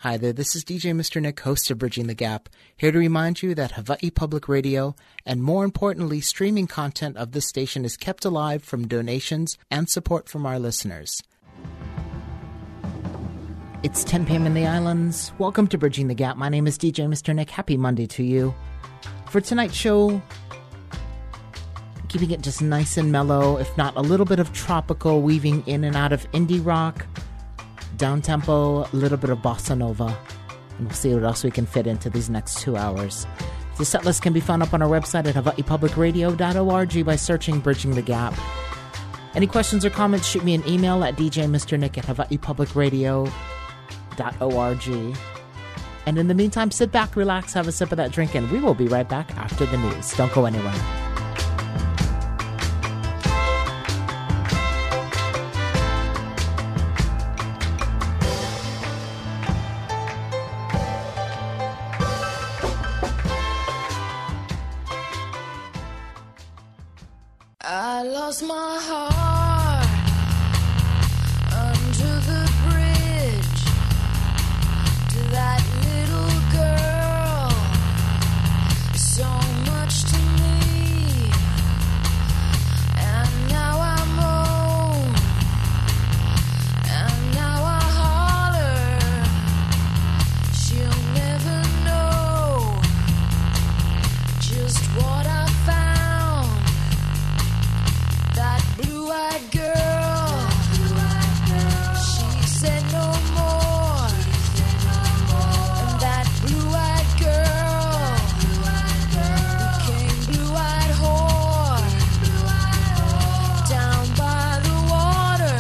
Hi there, this is DJ Mr. Nick, host of Bridging the Gap, here to remind you that Hawaii Public Radio, and more importantly, streaming content of this station is kept alive from donations and support from our listeners. It's 10 p.m. in the islands. Welcome to Bridging the Gap. My name is DJ Mr. Nick. Happy Monday to you. For tonight's show, keeping it just nice and mellow, if not a little bit of tropical, weaving in and out of indie rock, down-tempo, a little bit of bossa nova, and we'll see what else we can fit into these next 2 hours. The setlist can be found up on our website at hawaiipublicradio.org by searching Bridging the Gap. Any questions or comments, shoot me an email at djmrnick@hawaiipublicradio.org. And in the meantime, sit back, relax, have a sip of that drink, and we will be right back after the news. Don't go anywhere. I lost my heart under the bridge to that little girl, so much to me, and now I'm home, and now I holler, she'll never know just what I found. That blue-eyed girl, she said no more, and that blue-eyed girl became blue-eyed whore, down by the water.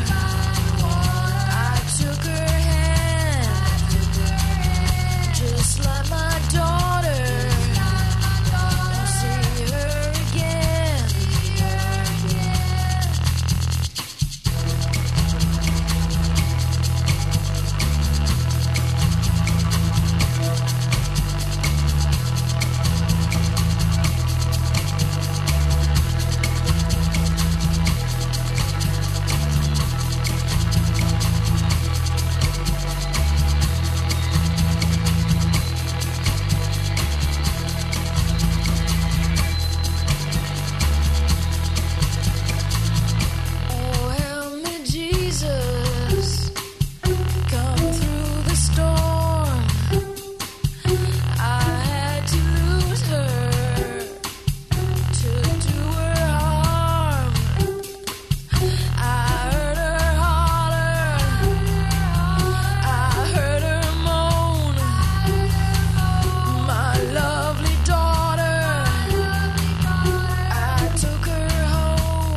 I took her hand, just like my daughter. I'll see her again. Oh, help me, Jesus, come through the storm. I had to lose her to do her harm. I heard her holler, I heard her moan. My lovely daughter, I took her home.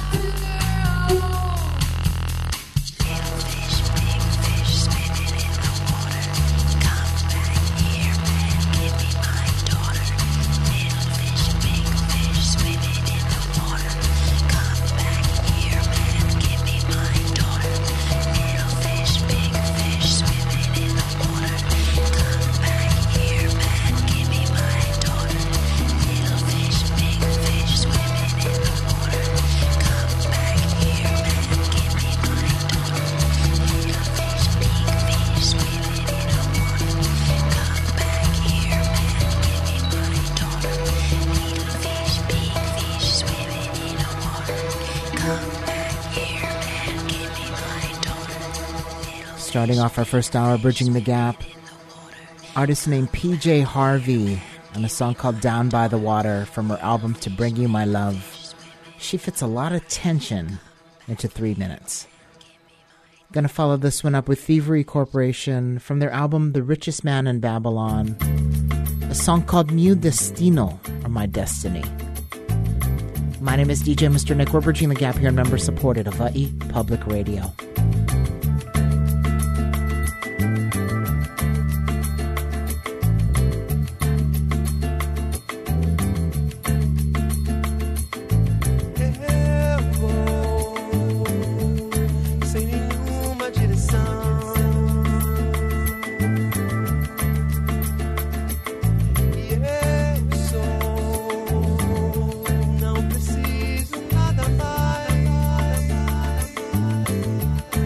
Little fish, big fish, swimming in the water. Come back here, man, give me my daughter. Little fish, big fish, swimming in the water. Come back here, man, give me my daughter. Little fish, big fish, swimming in the water. Come back here, man, give me my daughter. Little fish, big fish, swimming in the water. Come back here, man, give me my daughter. Little fish, big fish, swimming in the water. Come back here, man, give me my daughter. Little fish, big fish, swimming in the water. Come back here, man, give me my daughter. Starting off our first hour, Bridging the Gap, artist named PJ Harvey, and a song called Down by the Water from her album To Bring You My Love. She fits a lot of tension into 3 minutes. Gonna follow this one up with Thievery Corporation from their album The Richest Man in Babylon, a song called Mio Destino, or My Destiny. My name is DJ Mr. Nick. We're Bridging the Gap here in member-supported Hawaii Public Radio. Sem nenhuma direção, e eu sou, não preciso nada mais.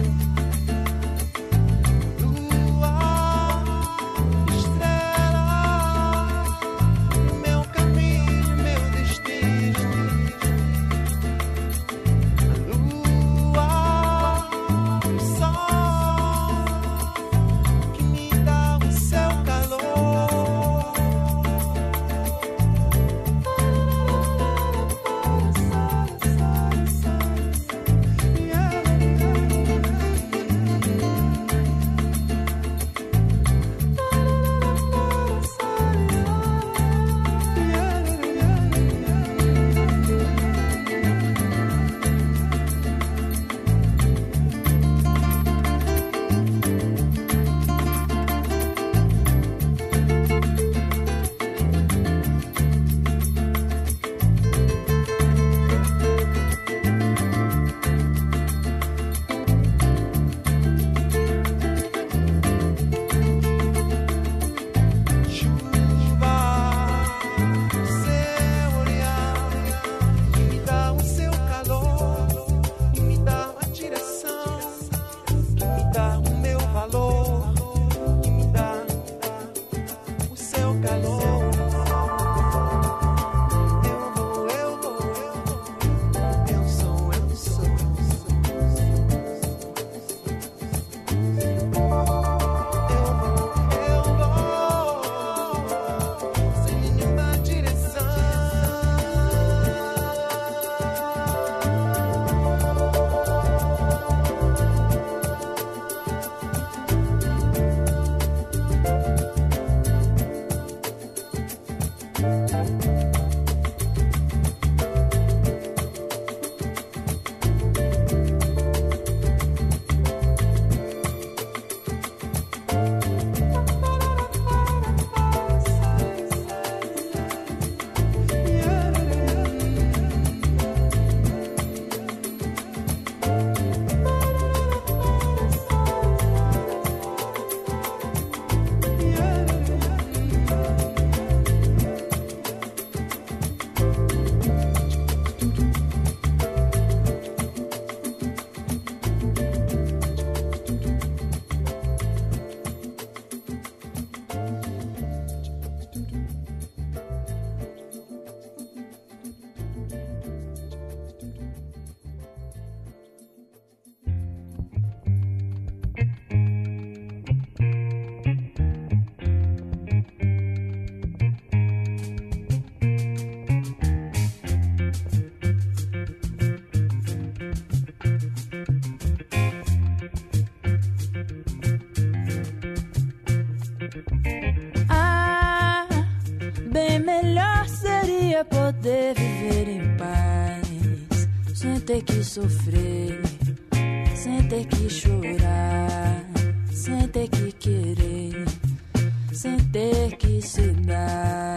Ah, bem melhor seria poder viver em paz, sem ter que sofrer, sem ter que chorar, sem ter que querer, sem ter que se dar.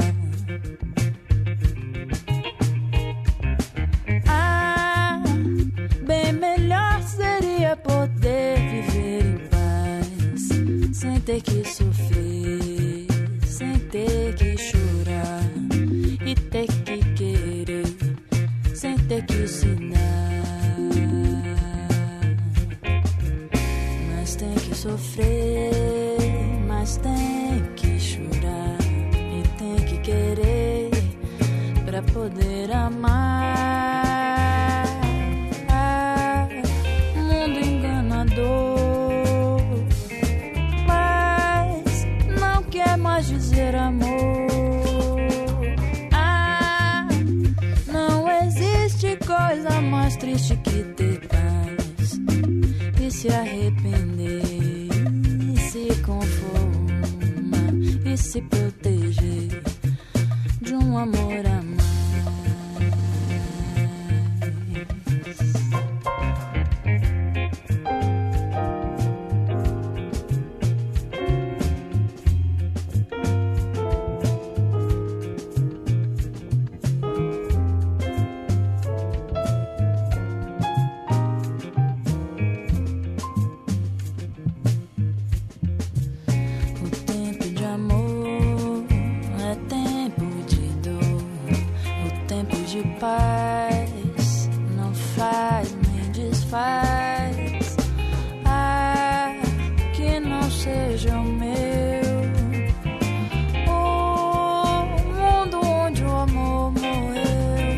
Ah, bem melhor seria poder viver em paz, sem ter que sofrer, sem ter que chorar e ter que querer, sem ter que se dar. Mas tem que sofrer, mas tem que chorar e tem que querer pra poder amar. Mundo enganador, mas não quer mais dizer amor. Não existe coisa mais triste que ter paz e se arrepender, e se conformar e se proteger de um amor a mais. O tempo de amor é tempo de dor, o tempo de paz não faz nem desfaz. Que não seja o meu, o mundo onde o amor morreu.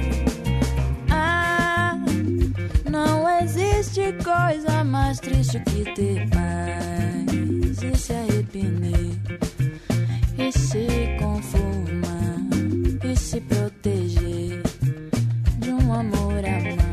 Não existe coisa mais triste que ter paz e se arrepender, e se conformar e se proteger de um amor a mais.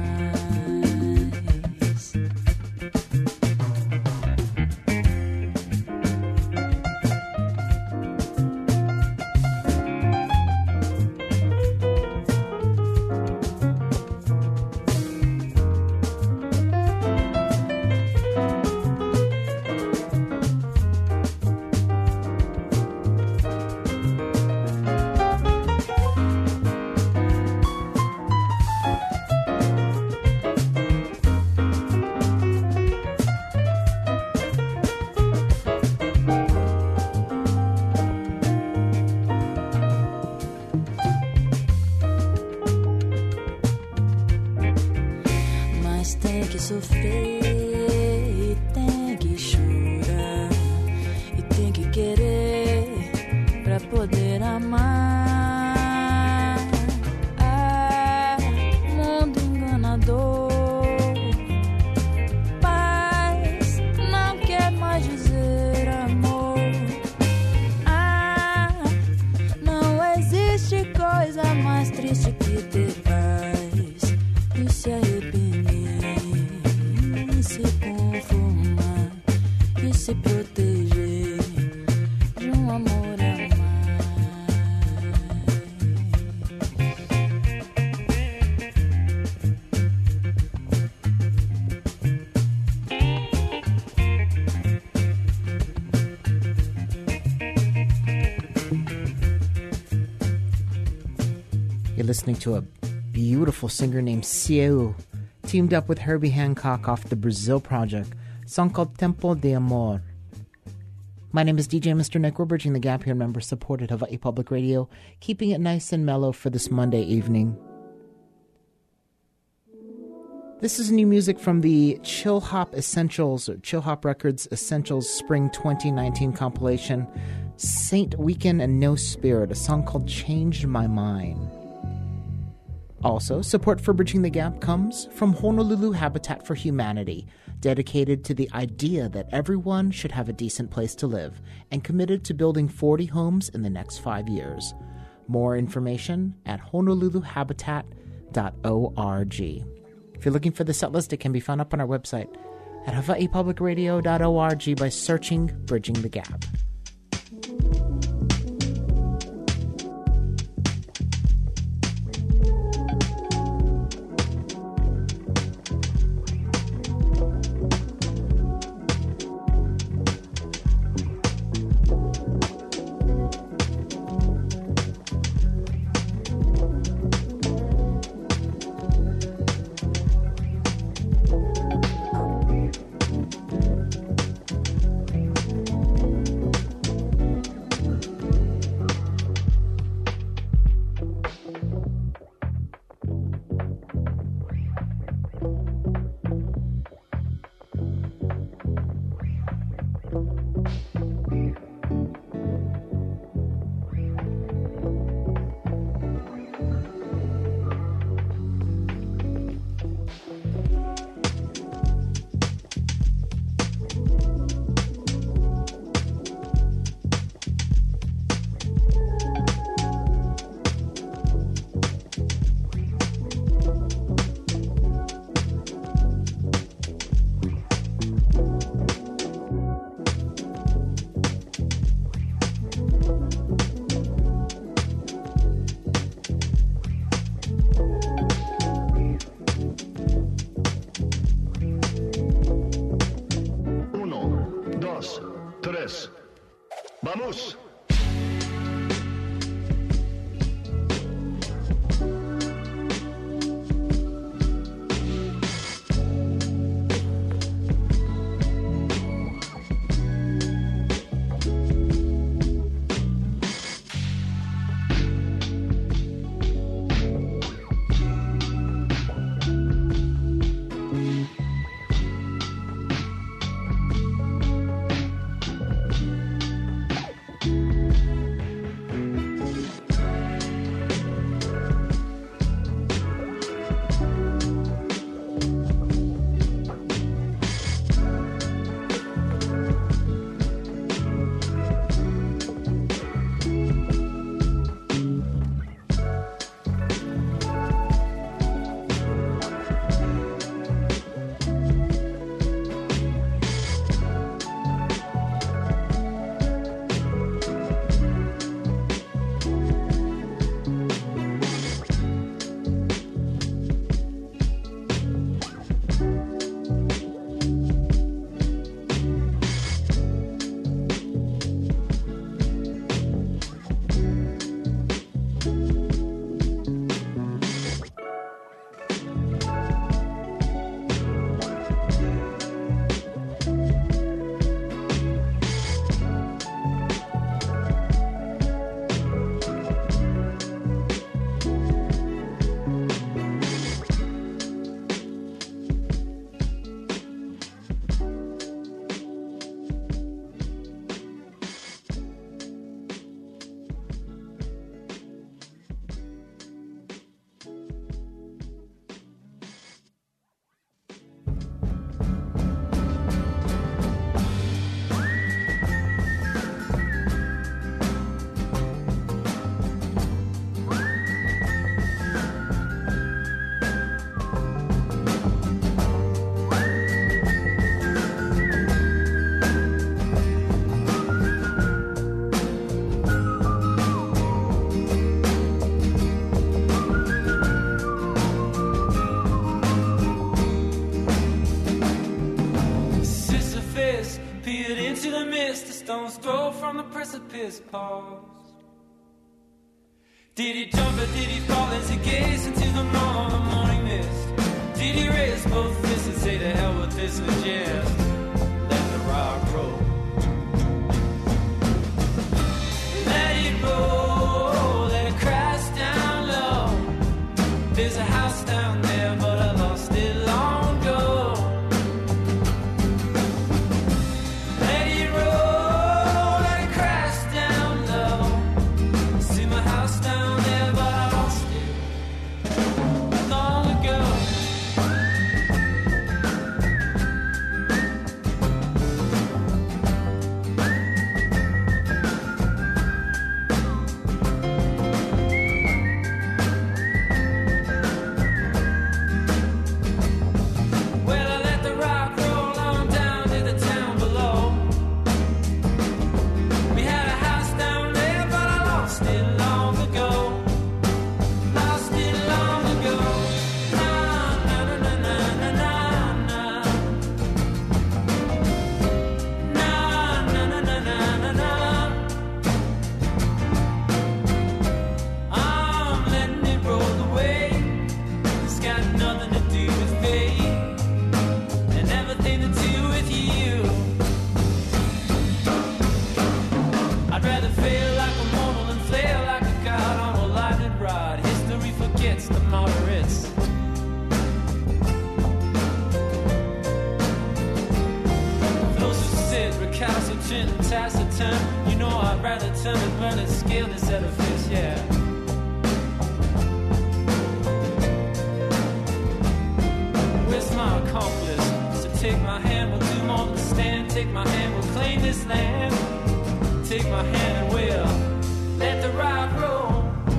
Mas tem que sofrer, e tem que chorar, e tem que querer pra poder amar. Mundo enganador, paz não quer mais dizer amor. Não existe coisa mais triste que ter paz e se arrepender, e se conformar e se proteger de um amor a mais. You're listening to a beautiful singer named Cielo, teamed up with Herbie Hancock off the Brazil project, a song called Tempo de Amor. My name is DJ Mr. Nick. We're bridging the gap here, member-supported Hawaii Public Radio, keeping it nice and mellow for this Monday evening. This is new music from the Chill Hop Essentials, or Chill Hop Records Essentials Spring 2019 compilation, Saint Weekend and No Spirit, a song called Changed My Mind. Also, support for Bridging the Gap comes from Honolulu Habitat for Humanity, dedicated to the idea that everyone should have a decent place to live, and committed to building 40 homes in the next 5 years. More information at honoluluhabitat.org. If you're looking for the set list, it can be found up on our website at hawaiipublicradio.org by searching Bridging the Gap. ¡Vamos! peered into the mist, a stone's throw from the precipice paused. Did he jump or did he fall as he gazed into the morning mist? Did he raise both fists and say to hell with this and just let the rock roll? Let it roll, let it crash down low. There's a house down there, but I lost it long ago. Let it roll, let it crash down low. See my house down there, but I lost it long ago. Well, I let the rock roll on down to the town below. We had a house down there, but I lost it long ago. Lost it long ago. Na na na na na na na na. Na na na na na na na. I'm letting it roll away. It's got nothing to do with fate and everything to do with you. I'd rather fail like a mortal than flail like a god on a lightning rod. History forgets the moderates. Those who sit recalcitrant and taciturn, you know I'd rather turn and burn and scale this edifice, yeah. Where's my accomplice? So take my hand, we'll do more than stand. Take my hand, we'll claim this land. Take my hand and we'll let the rock roll.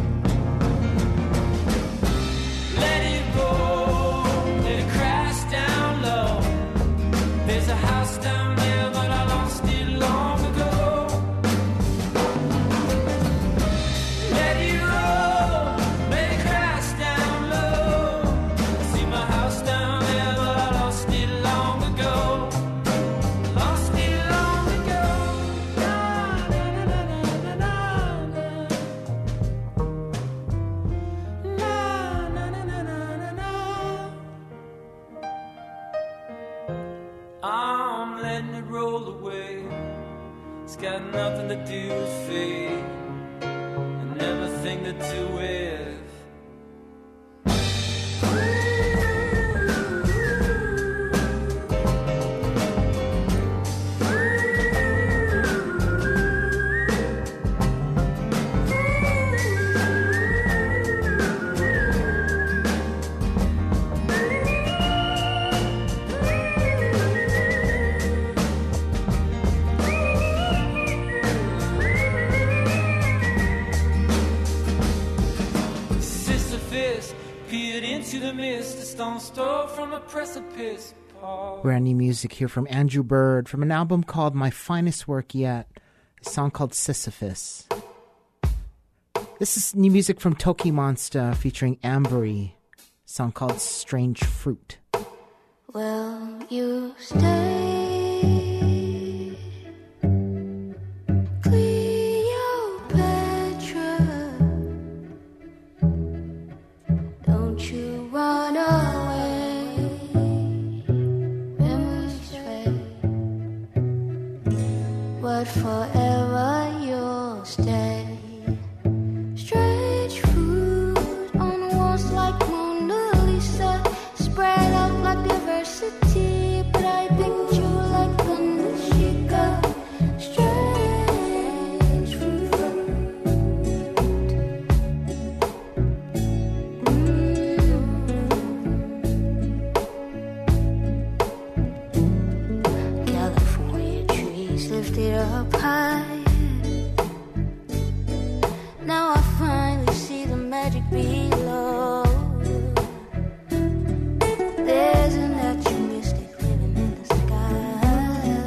Let it roll, let it crash down low. There's a house down there, but I lost it long ago. Let it roll, let it crash down low. See my house down there, but I lost it long ago. Lost it long ago. Na, na, na, do with fate and everything to do with. Peered into the mist, a stone's throw from a precipice. Brand new music here from Andrew Bird from an album called My Finest Work Yet, a song called Sisyphus. This is new music from Toki Monster featuring Ambery, a song called Strange Fruit. Will you stay, Cleopatra? Don't you run away, memories fade, but forever you'll stay. Strange fruit on walls like Mona Lisa, spread out like diversity, but I picked you like Kanishika. Strange fruit. California trees lifted up high. Now I finally see the magic below. There's an actual mystic living in the sky.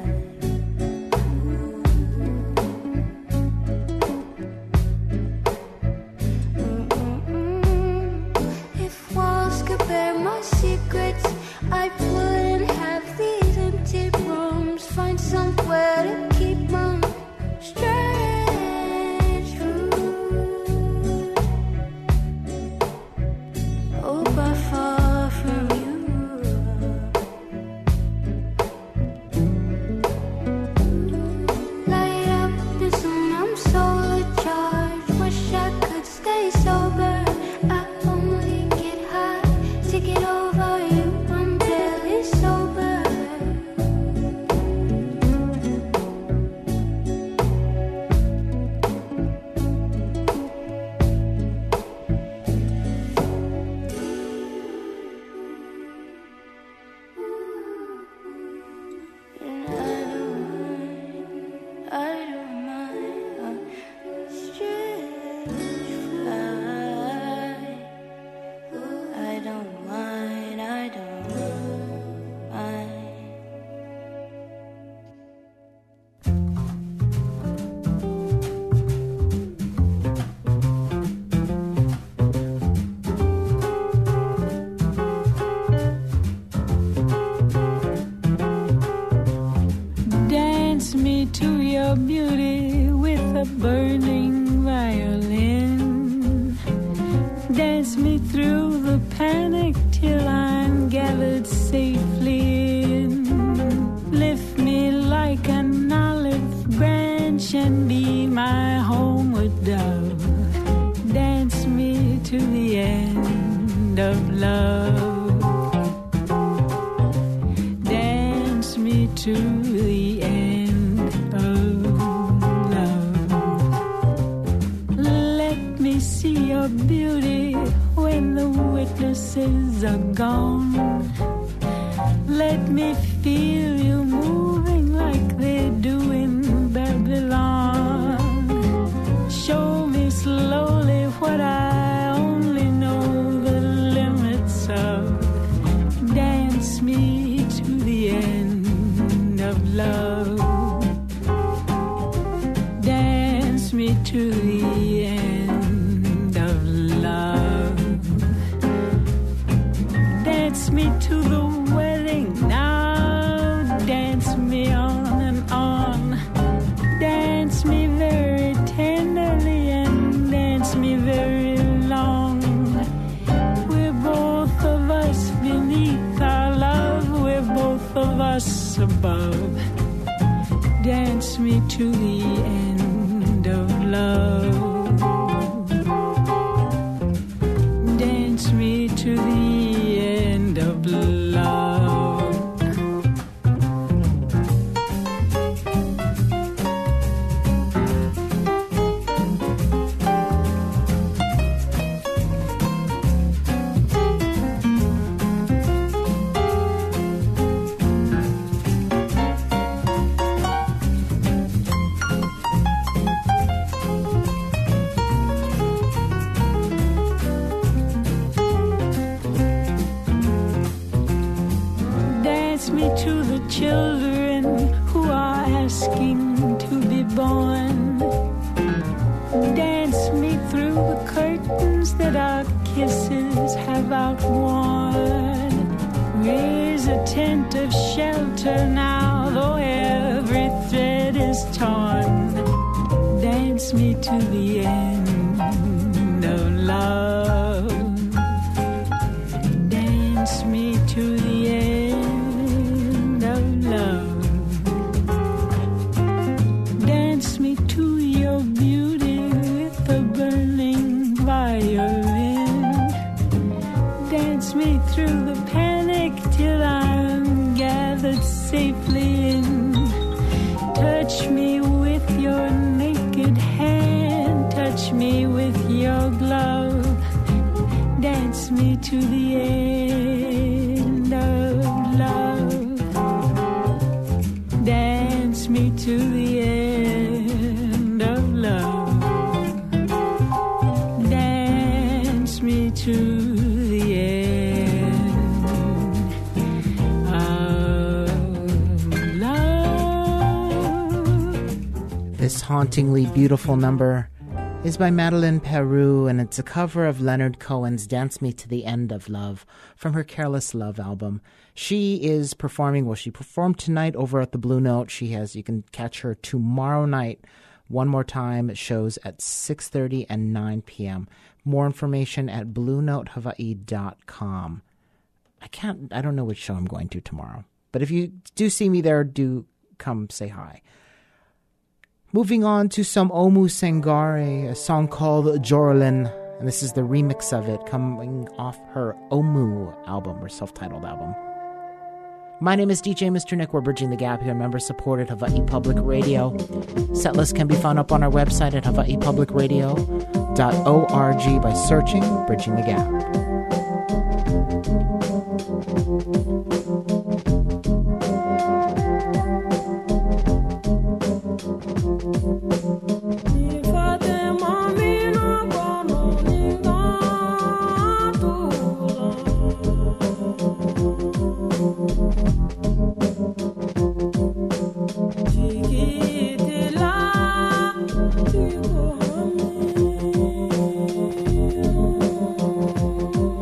If walls could bear my secrets, I wouldn't have these empty rooms. Find somewhere to keep my strange fruit. Hope I fall from you. Light up the sun, I'm solar charged. Wish I could stay sober. I only get high to get over you. I'm barely sober. And I don't mind a strange flight. I don't mind, I don't mind. Dance me to your beauty with a burning violin. Dance me through the panic till I'm gathered safely in. Lift me like an olive branch and be my homeward dove. Dance me to the end of love. Dance me to the end of love. Let me see your beauty when the witnesses are gone. Let me feel you moving like they do in Babylon. Show me slowly what I only know the limits of. Dance me to the end of love. Dance me to the end of love. Dance me to the wedding now. Dance me on and on. Dance me very tenderly and dance me very long. We're both of us beneath our love. We're both of us above. Dance me to the end children who are asking to be born. Dance me through the curtains that our kisses have outworn. Raise a tent of shelter now, though every thread is torn. Dance me to the end of love. Dance me to the end of love. Dance me to your beauty with a burning violin. Dance me through the panic till I'm gathered safely in. Touch me with your naked hand. Touch me with your glove. Dance me to the end of love. Dance me to the end of love. Dance me to the end of love. This hauntingly beautiful number is by Madeleine Peru, and it's a cover of Leonard Cohen's Dance Me to the End of Love from her Careless Love album. She is performing, she performed tonight over at the Blue Note. You can catch her tomorrow night one more time. It shows at 6:30 and 9 p.m. More information at BlueNoteHawaii.com. I don't know which show I'm going to tomorrow, but if you do see me there, do come say hi. Moving on to some Omu Sangare, a song called Jorlin, and this is the remix of it coming off her Omu album, her self-titled album. My name is DJ Mr. Nick. We're bridging the gap here, member-supported Hawaii Public Radio. Setlist can be found up on our website at hawaiipublicradio.org by searching Bridging the Gap. Thank you.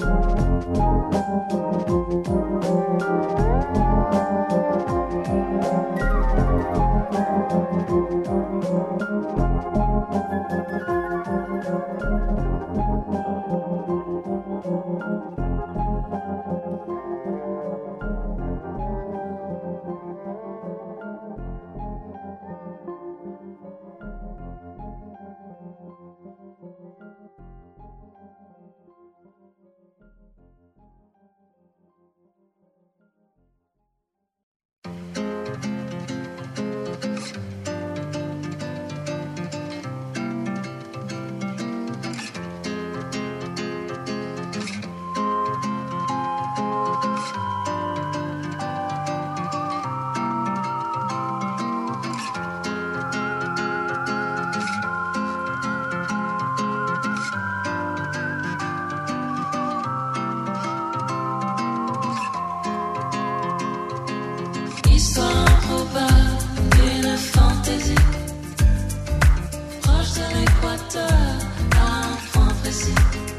Histoire improbable d'une fantaisie, proche de l'équateur à un point précis.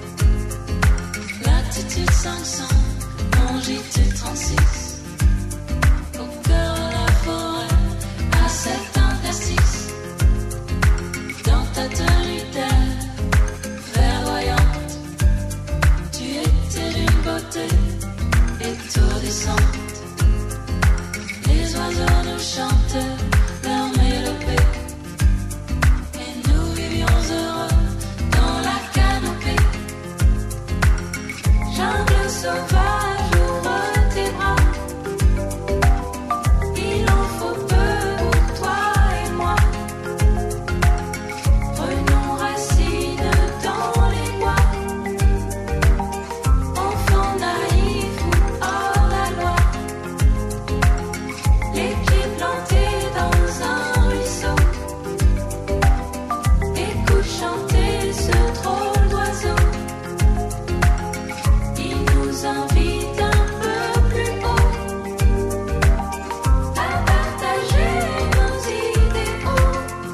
Latitude 500, longitude 36, au cœur de la forêt, à cet interstice. Dans ta tenue d'air verdoyante, tu étais d'une beauté étourdissante. Les oiseaux nous chantaient leur mélopée, et nous vivions heureux dans la canopée. Jungle sauvage, ouvre tes bras. Il en faut peu pour toi et moi. Prenons racine dans les bois. Enfants naïfs ou hors la loi. Les pieds plantés dans un ruisseau. Écoute chanter ce drôle d'oiseau. Il nous invite un peu plus haut à partager nos idéaux.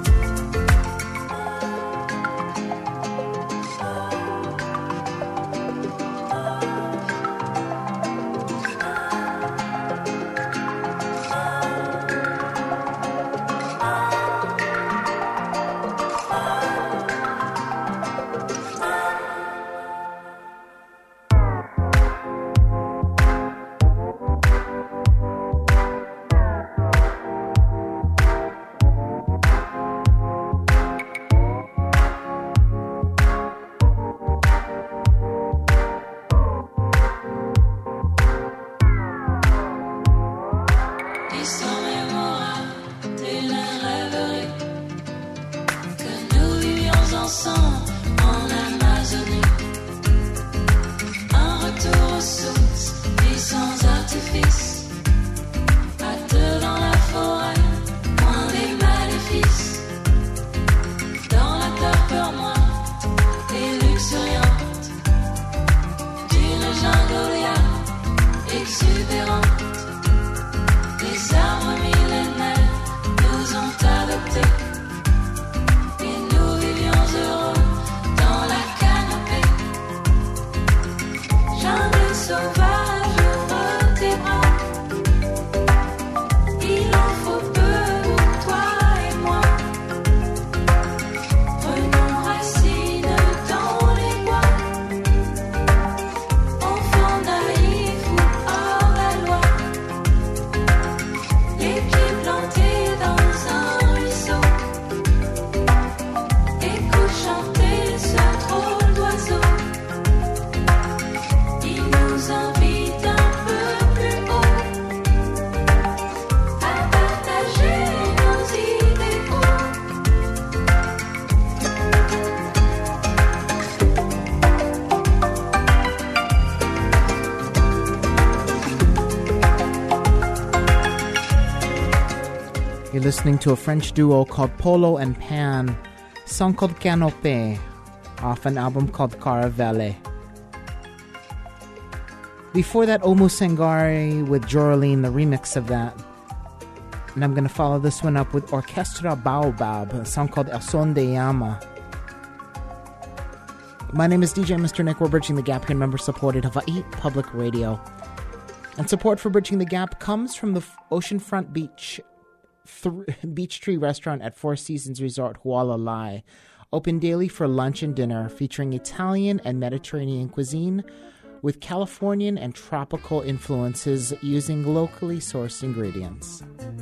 Histoire mémorable d'une rêverie que nous vivions ensemble en Amazonie. Un retour aux sources, vie sans artifice. À deux dans la forêt, loin des maléfices. Dans la torpeur moite et luxuriante d'une jungle exubérante. Les arbres millénaires nous ont adoptés, et nous vivions heureux dans la canopée. Jungle sauvage, ouvre tes bras. Il en faut peu pour toi et moi. Prenons racine dans les bois. Enfants naïfs ou hors la loi. Les pieds plantés dans un ruisseau. Écoute chanter ce drôle d'oiseau. Il nous invite un peu plus haut à partager nos idéaux. You're listening to a French duo called Polo and Pan, song called Canopé, off an album called Caravelle. Before that, Omu Sangari with Joraline, the remix of that. And I'm going to follow this one up with Orchestra Baobab, a song called El Son de Llama. My name is DJ Mr. Nick. We're Bridging the Gap and member-supported Hawaii Public Radio. And support for Bridging the Gap comes from the Oceanfront Beach Tree Restaurant at Four Seasons Resort Hualalai. Open daily for lunch and dinner, featuring Italian and Mediterranean cuisine with Californian and tropical influences using locally sourced ingredients.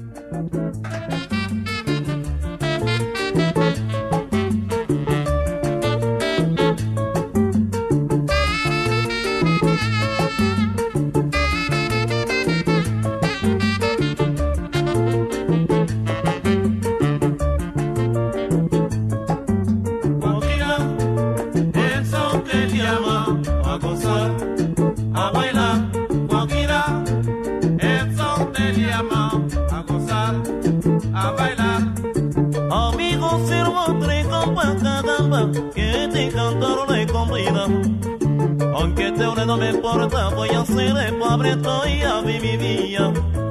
Aunque te hable no me importa, voy a ser el pobre, estoy a mi vida.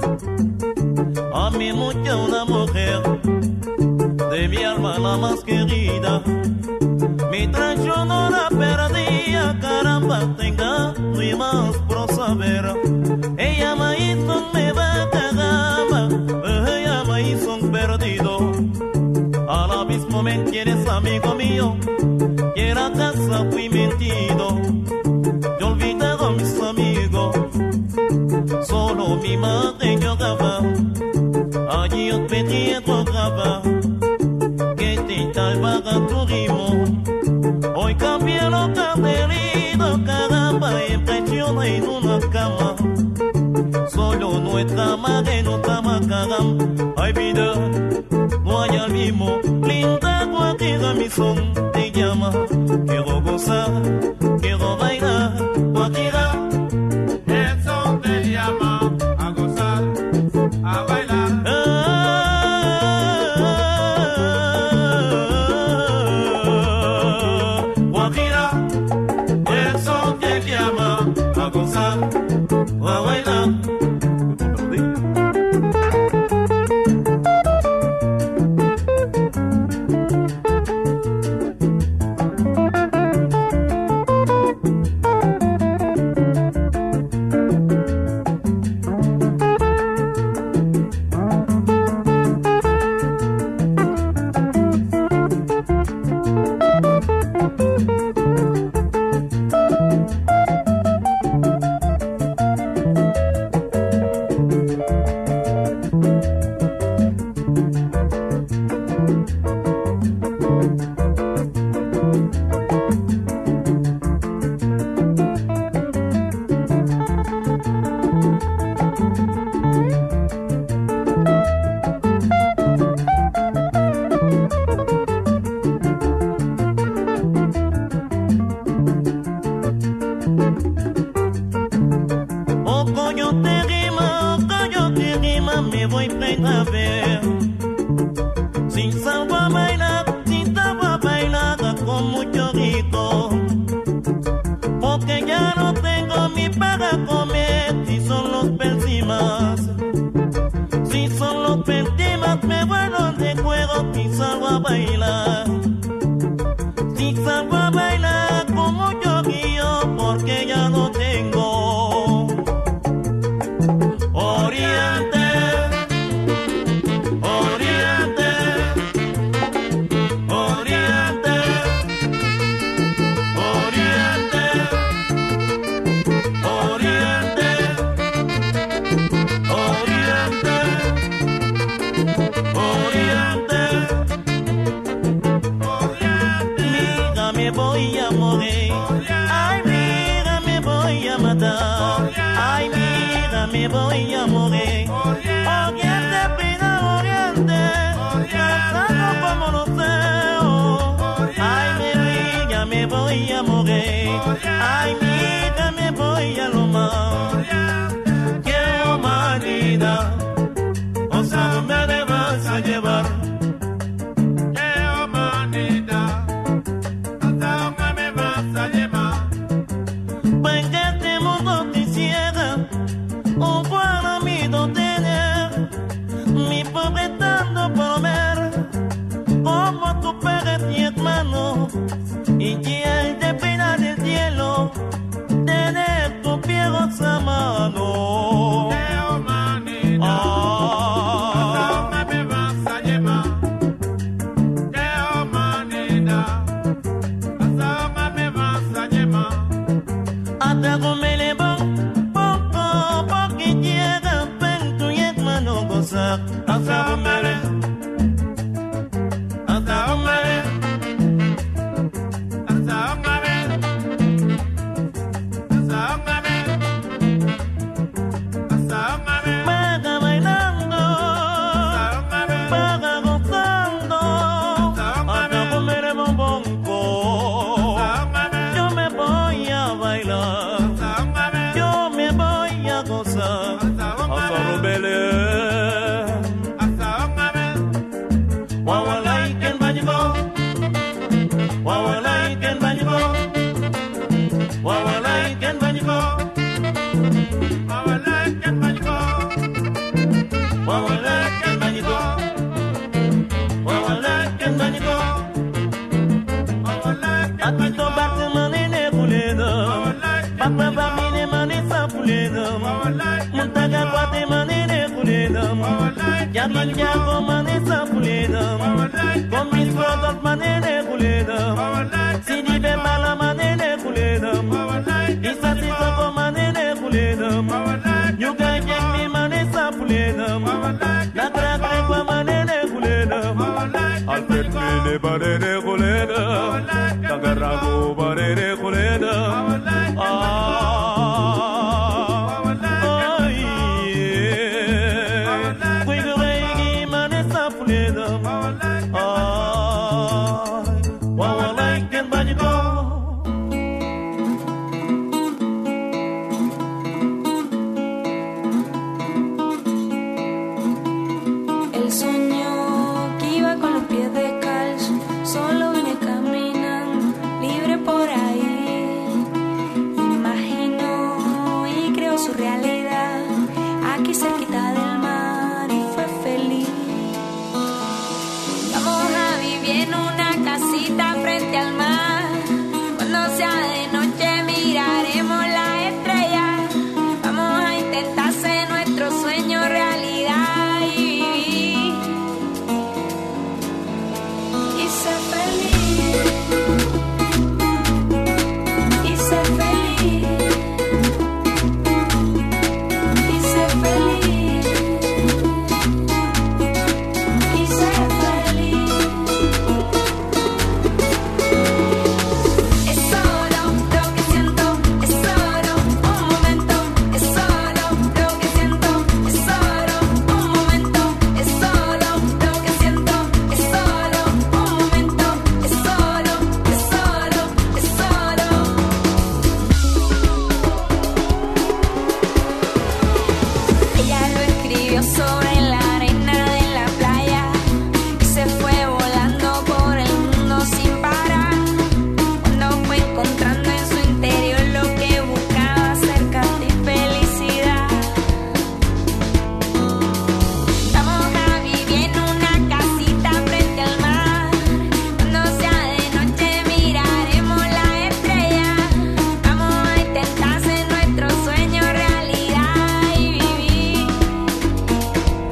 A mi mucha una mujer, de mi alma la más querida. Mientras yo no la perdía, caramba, tenga muy más por saber. Ella me hizo me va caramba, ella me hizo un perdido. Ahora mismo me tienes amigo mío, y en la casa fui mentido. Yo olvidado a mis amigos, solo mi madre lloraba. Allí yo pedí tocaba, que te talvara tu ritmo. Hoy cambié los carneritos, caramba, impresiona en una cama. Solo nuestra madre no estaba caramba. Ay vida, no hay al mismo, linda cualquiera mi son te llama. Quiero gozar, quiero bailar, cualquiera. El son te llama a gozar, a bailar. Cualquiera, el son te llama a gozar, a bailar. Ata kumele bo Poko Poki llega Pentu yek mano goza Ata kumele Ata kumele Ata kumele Ata kumele Ata kumele Baga bailando Baga gozando Ata kumele bombonco Yo me voy a bailar Yo me voy a gozar Hasta Rubele Wawalaiken banyibo Wawalaiken banyibo Wawalaiken banyibo Wawalaiken banyibo Wawalaiken banyibo Wawalaiken banyibo Atito bakte manine kuleda Papa bamine manisa kuleda Muntaga kwate manine kuleda Yaman yago manisa kuleda Komis brothers manine kuleda Sidi bembala manine kuleda Isa sitoko manine kuleda Yuga jengmi manisa kuleda Nakra krekwa manine kuleda Alfred mine manine kuleda Tagarago manine kuleda Wiggy manisa kuleda Wawalaiken banyibo Él soñó que iba con los pies descalzos, solo vine caminando, libre por ahí. Imaginó y creó su realidad, aquí cerquita del mar, y fue feliz. Vamos a vivir en una casita frente al mar, cuando sea de noche miraremos las estrellas. Vamos a intentar hacer nuestro sueño realidad y vivir y ser feliz y ser feliz y ser feliz y ser feliz. Es solo lo que siento, es solo un momento, es solo lo que siento, es solo un momento, es solo lo que siento, es solo un momento, es solo, es solo, es solo. Ella lo escribió sobre la arena de la playa y se fue volando por el mundo sin parar. Cuando fue encontrando en su interior lo que buscaba, cerca de felicidad. Vamos a vivir en una casita frente al mar, cuando sea de noche miraremos las estrellas. Vamos a intentar hacer nuestro sueño realidad y vivir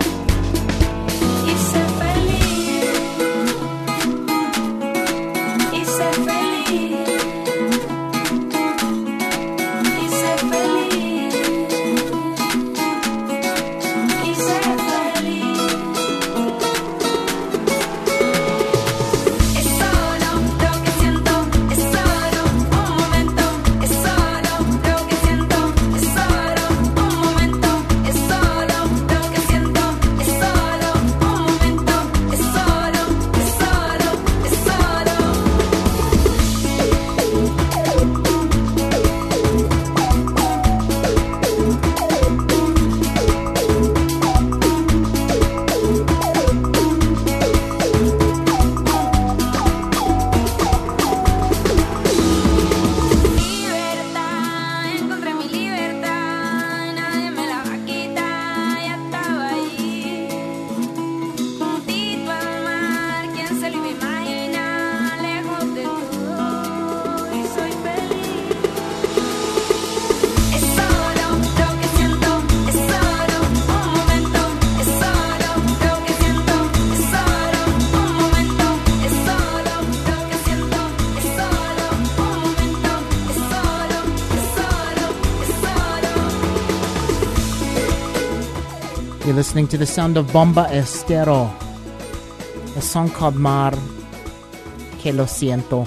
You're listening to the sound of Bomba Estero, a song called Mar Que Lo Siento.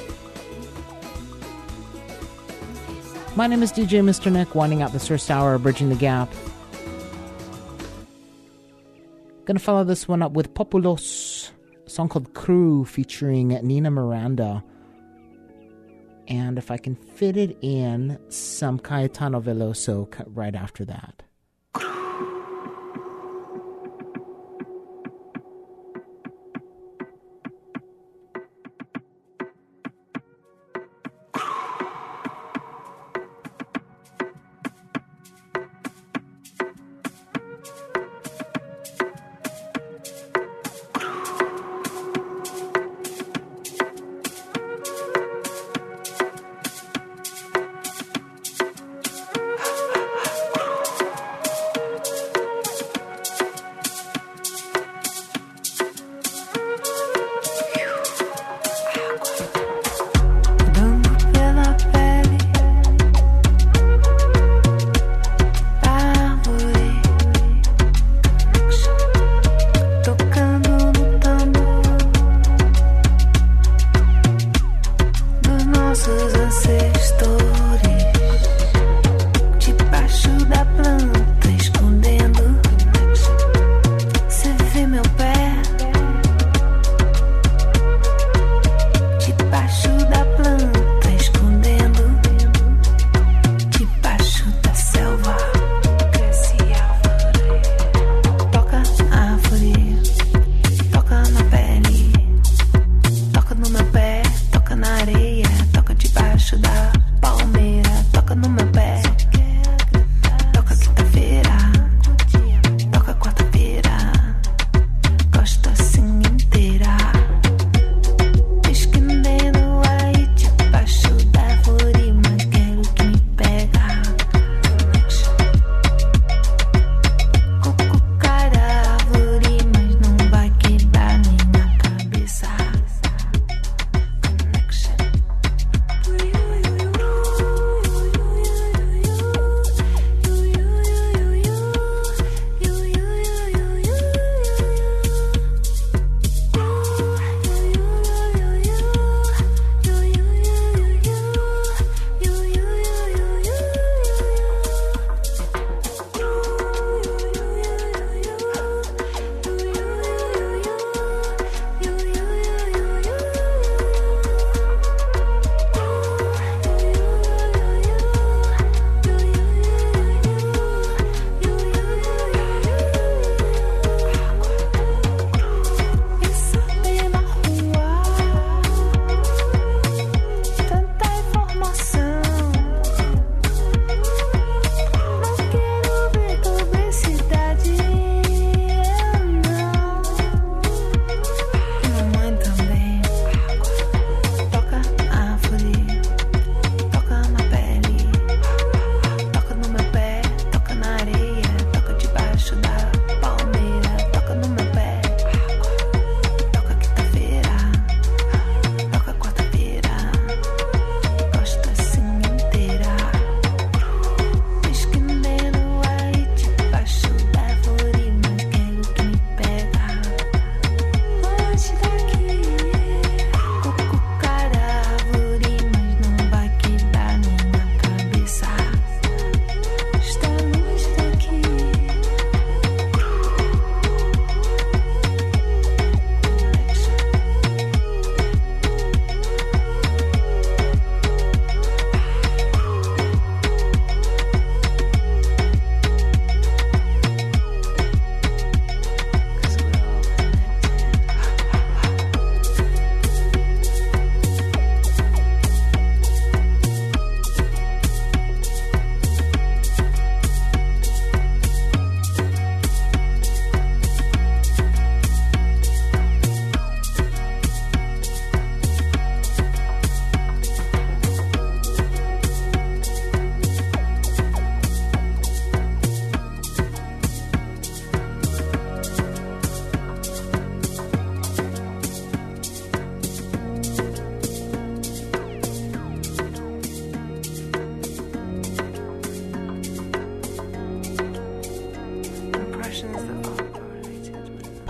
My name is DJ Mr. Nick, winding out this first hour, bridging the gap. Gonna follow this one up with Populos, a song called Crew featuring Nina Miranda. And if I can fit it in, some Caetano Veloso right after that.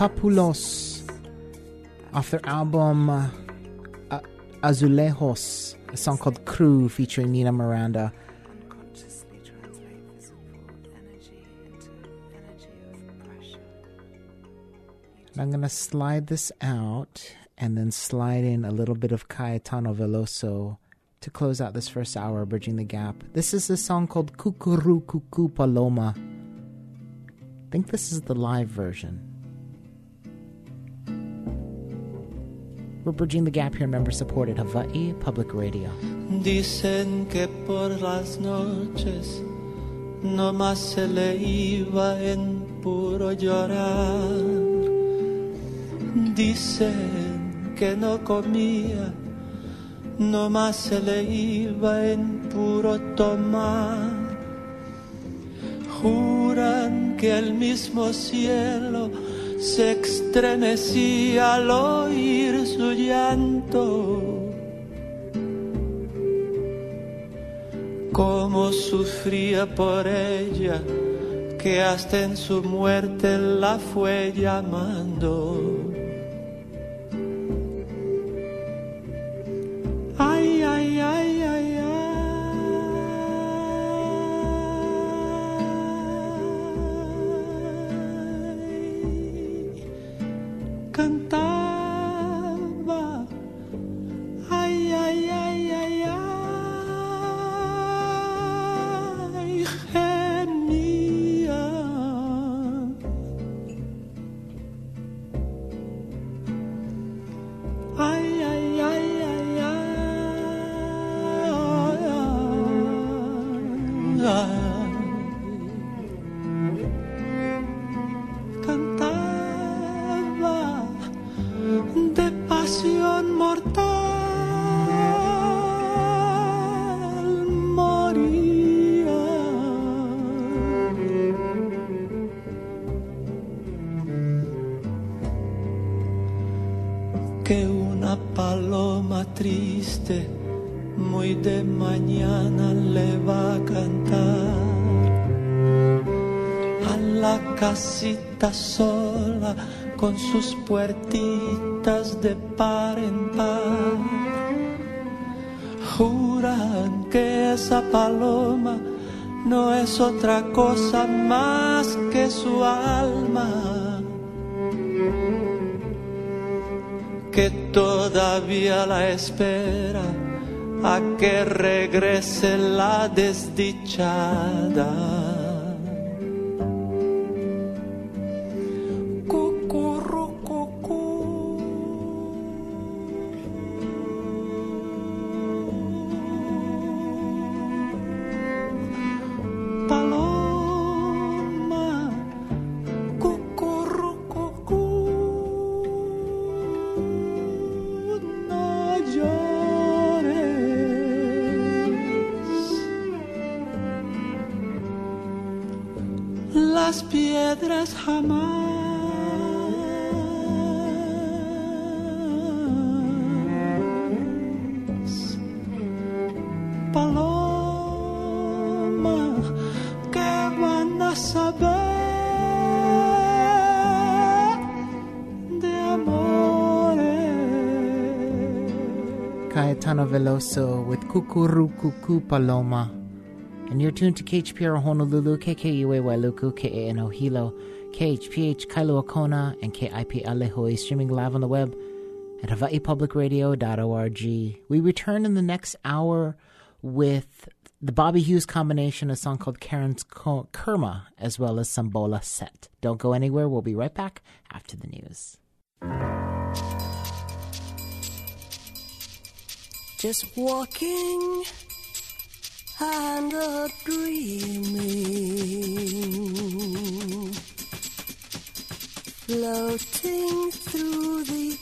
Papulos off their album Azulejos, a song called Crew featuring Nina Miranda. Consciously translate physical energy into energy of pressure. And I'm going to slide this out and then slide in a little bit of Caetano Veloso to close out this first hour, Bridging the Gap. This is a song called Cucurú Cucú Paloma. I think this is the live version. We're Bridging the Gap here, member-supported Hawaii Public Radio. Dicen que por las noches no más se le iba en puro llorar. Dicen que no comía, no más se le iba en puro tomar. Juran que el mismo cielo se estremecía al oír su llanto. Cómo sufría por ella, que hasta en su muerte la fue llamando. Ay, ay, ay, ay, ay. Cantaba, ay, ay, ay, ay, ay, gemía. Ay, ay, ay, ay, ay, ay. Cantaba de pasión mortal, moría. Que una paloma triste muy de mañana le va a cantar a la casita sola con sus puertitas de par en par. Juran que esa paloma no es otra cosa más que su alma, que todavía la espera a que regrese la desdichada. Las piedras jamás. Paloma, ¿qué van a saber de amores? Caetano Veloso with Cucurú Cucú Paloma. And you're tuned to KHPR Honolulu, KKUA Wailuku, KANO Hilo, KHPH Kailua Kona, and KIP Alehoi, streaming live on the web at hawaiipublicradio.org. We return in the next hour with the Bobby Hughes combination, a song called Karen's Kerma, as well as Sambola Set. Don't go anywhere. We'll be right back after the news. Just walking and a dreaming, floating through the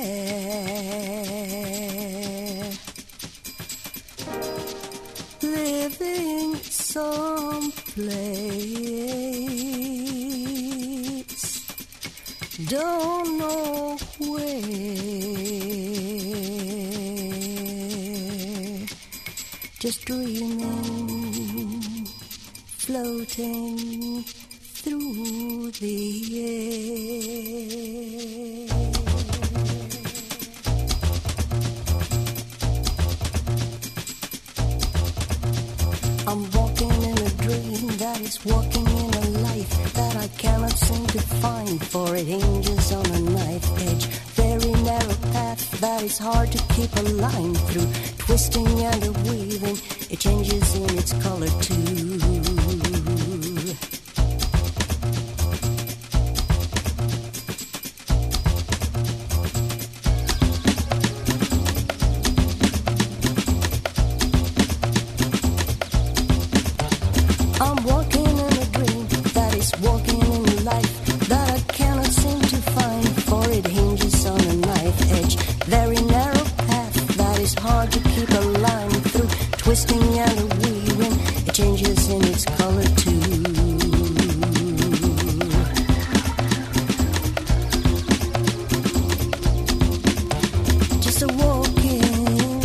air, living someplace, don't know where, just dreaming, floating through the air. I'm walking in a dream that is walking in a life that I cannot seem to find, for it hinges on a knife edge. Very narrow path that is hard to keep a line through, twisting and weaving, it changes in its color too. I'm walking in a dream that is walking in a life that I cannot seem to find, for it hinges on a knife edge. Very narrow path that is hard to keep a line through, twisting and weaving, it changes in its color too. Just a walking,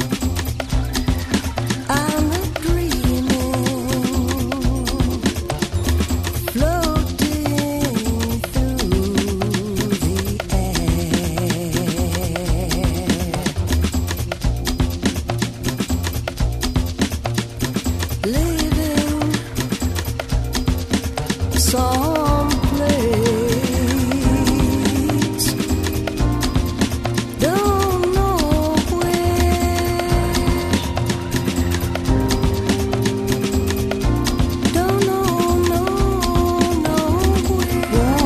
I'm a dreaming, floating through the air, living someplace, don't know where, don't know where.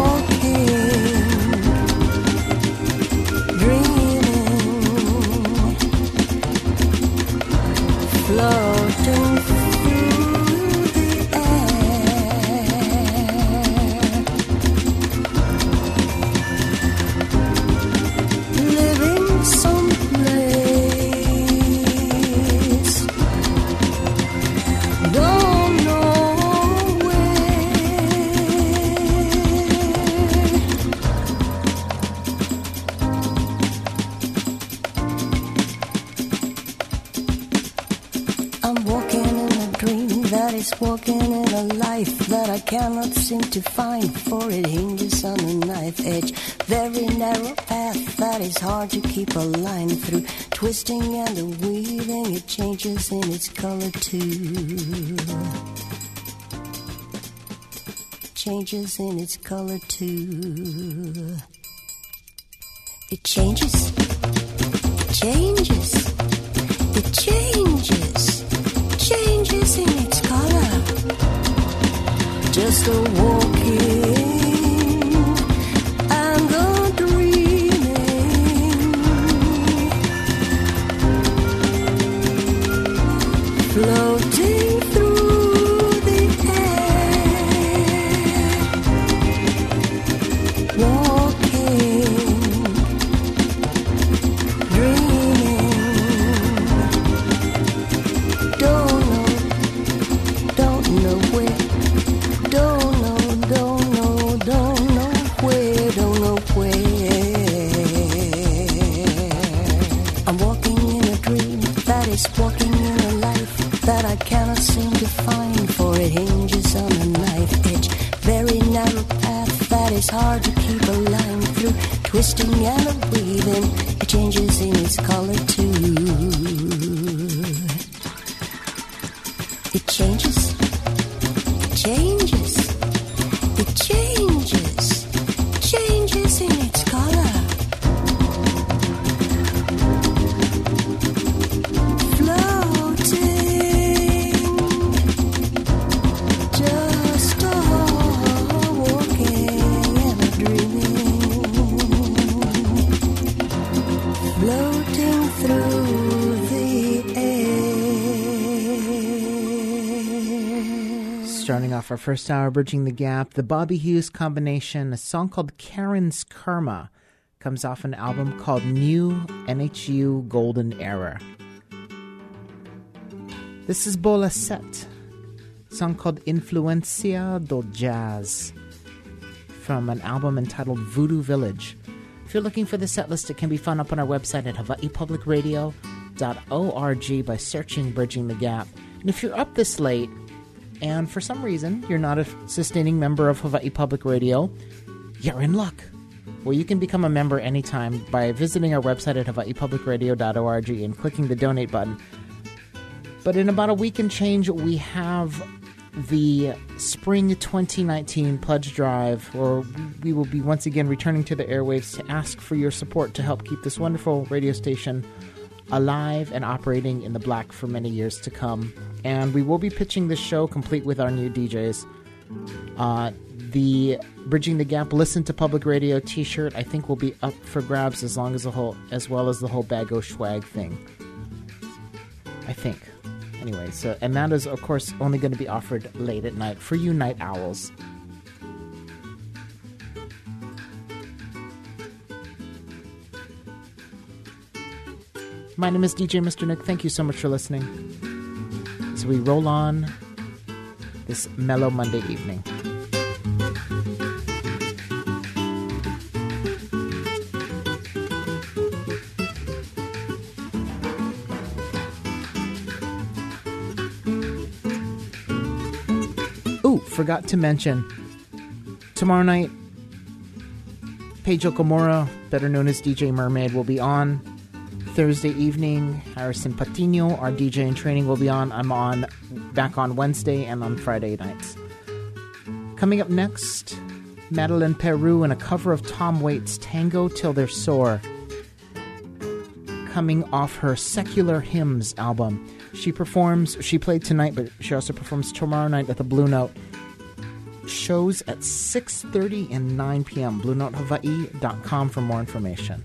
Walking, dreaming, floating through the air, living someplace, don't know where. I'm walking in a dream that is walking in a life that I cannot seem to find, for it hinges on a knife edge. Very narrow path that is hard to keep a line through, twisting and weaving, it changes in its color too. Changes in its color too. It changes, it changes, it changes, changes in its color. Just a walking and a dreaming, floating through the air, walking, dreaming, don't know where, don't know where, don't know where. I'm walking in a dream that is walking in a life that I cannot seem to find, for it hinges on a knife edge. Very narrow path that is hard to keep a line through, twisting and weaving, it changes in its color too. It changes, it changes, it changes, changes in its color. Floating, just a walking and a dreaming, floating through the air. Starting off our first hour, Bridging the Gap, the Bobby Hughes combination, a song called Karen's Karma, comes off an album called New NHU Golden Era. This is Bola Set, a song called Influencia do Jazz, from an album entitled Voodoo Village. If you're looking for the set list, it can be found up on our website at hawaiipublicradio.org by searching Bridging the Gap. And if you're up this late and for some reason you're not a sustaining member of Hawaii Public Radio, you're in luck. Well, you can become a member anytime by visiting our website at hawaiipublicradio.org and clicking the donate button. But in about a week and change, we have the Spring 2019 Pledge Drive, where we will be once again returning to the airwaves to ask for your support to help keep this wonderful radio station alive and operating in the black for many years to come. And we will be pitching this show complete with our new DJs. The Bridging the Gap Listen to Public Radio t-shirt, I think, will be up for grabs as well as the whole Bago Swag thing. I think. Anyway, and that is, of course, only going to be offered late at night for you night owls. My name is DJ Mr. Nick. Thank you so much for listening as we roll on this mellow Monday evening. Forgot to mention, tomorrow night, Paige Okamura, better known as DJ Mermaid, will be on. Thursday evening, Harrison Patino, our DJ in training, will be on. I'm back on Wednesday and on Friday nights. Coming up next, Madeline Peru and a cover of Tom Waits' Tango Till They're Sore, coming off her Secular Hymns album. She played tonight, but she also performs tomorrow night at the Blue Note. Shows at 6:30 and 9 p.m. BlueNoteHawaii.com for more information.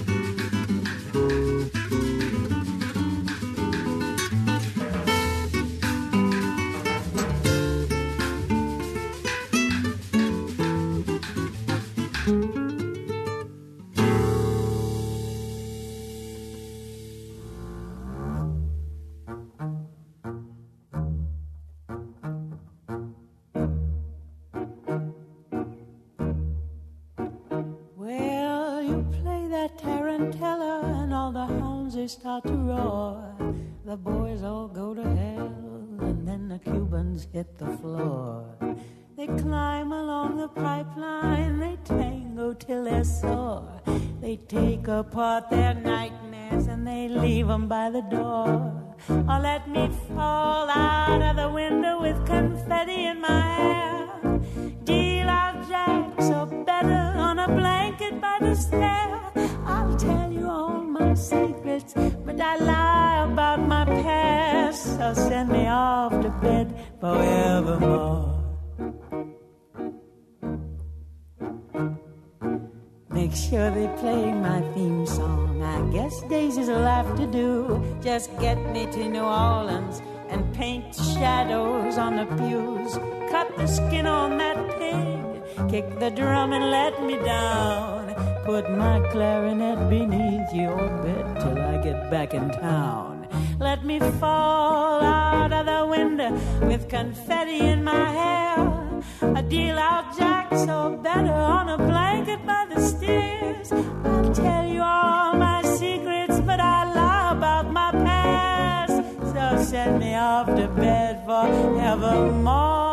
Start to roar, the boys all go to hell, and then the Cubans hit the floor. They climb along the pipeline, they tango till they're sore. They take apart their nightmares and they leave them by the door. Or let me fall out of the window with confetti in my hair. Deal out jacks or better on a blanket by the stair. I'll tell you all my secrets, but I lie about my past. So send me off to bed forevermore. Make sure they play my theme song. I guess daisies will have to do. Just get me to New Orleans and paint shadows on the pews. Cut the skin on that pig, kick the drum and let me down. Put my clarinet beneath your bed till I get back in town. Let me fall out of the window with confetti in my hair. I deal out jacks or better on a blanket by the stairs. I'll tell you all my secrets, but I lie about my past. So send me off to bed forevermore.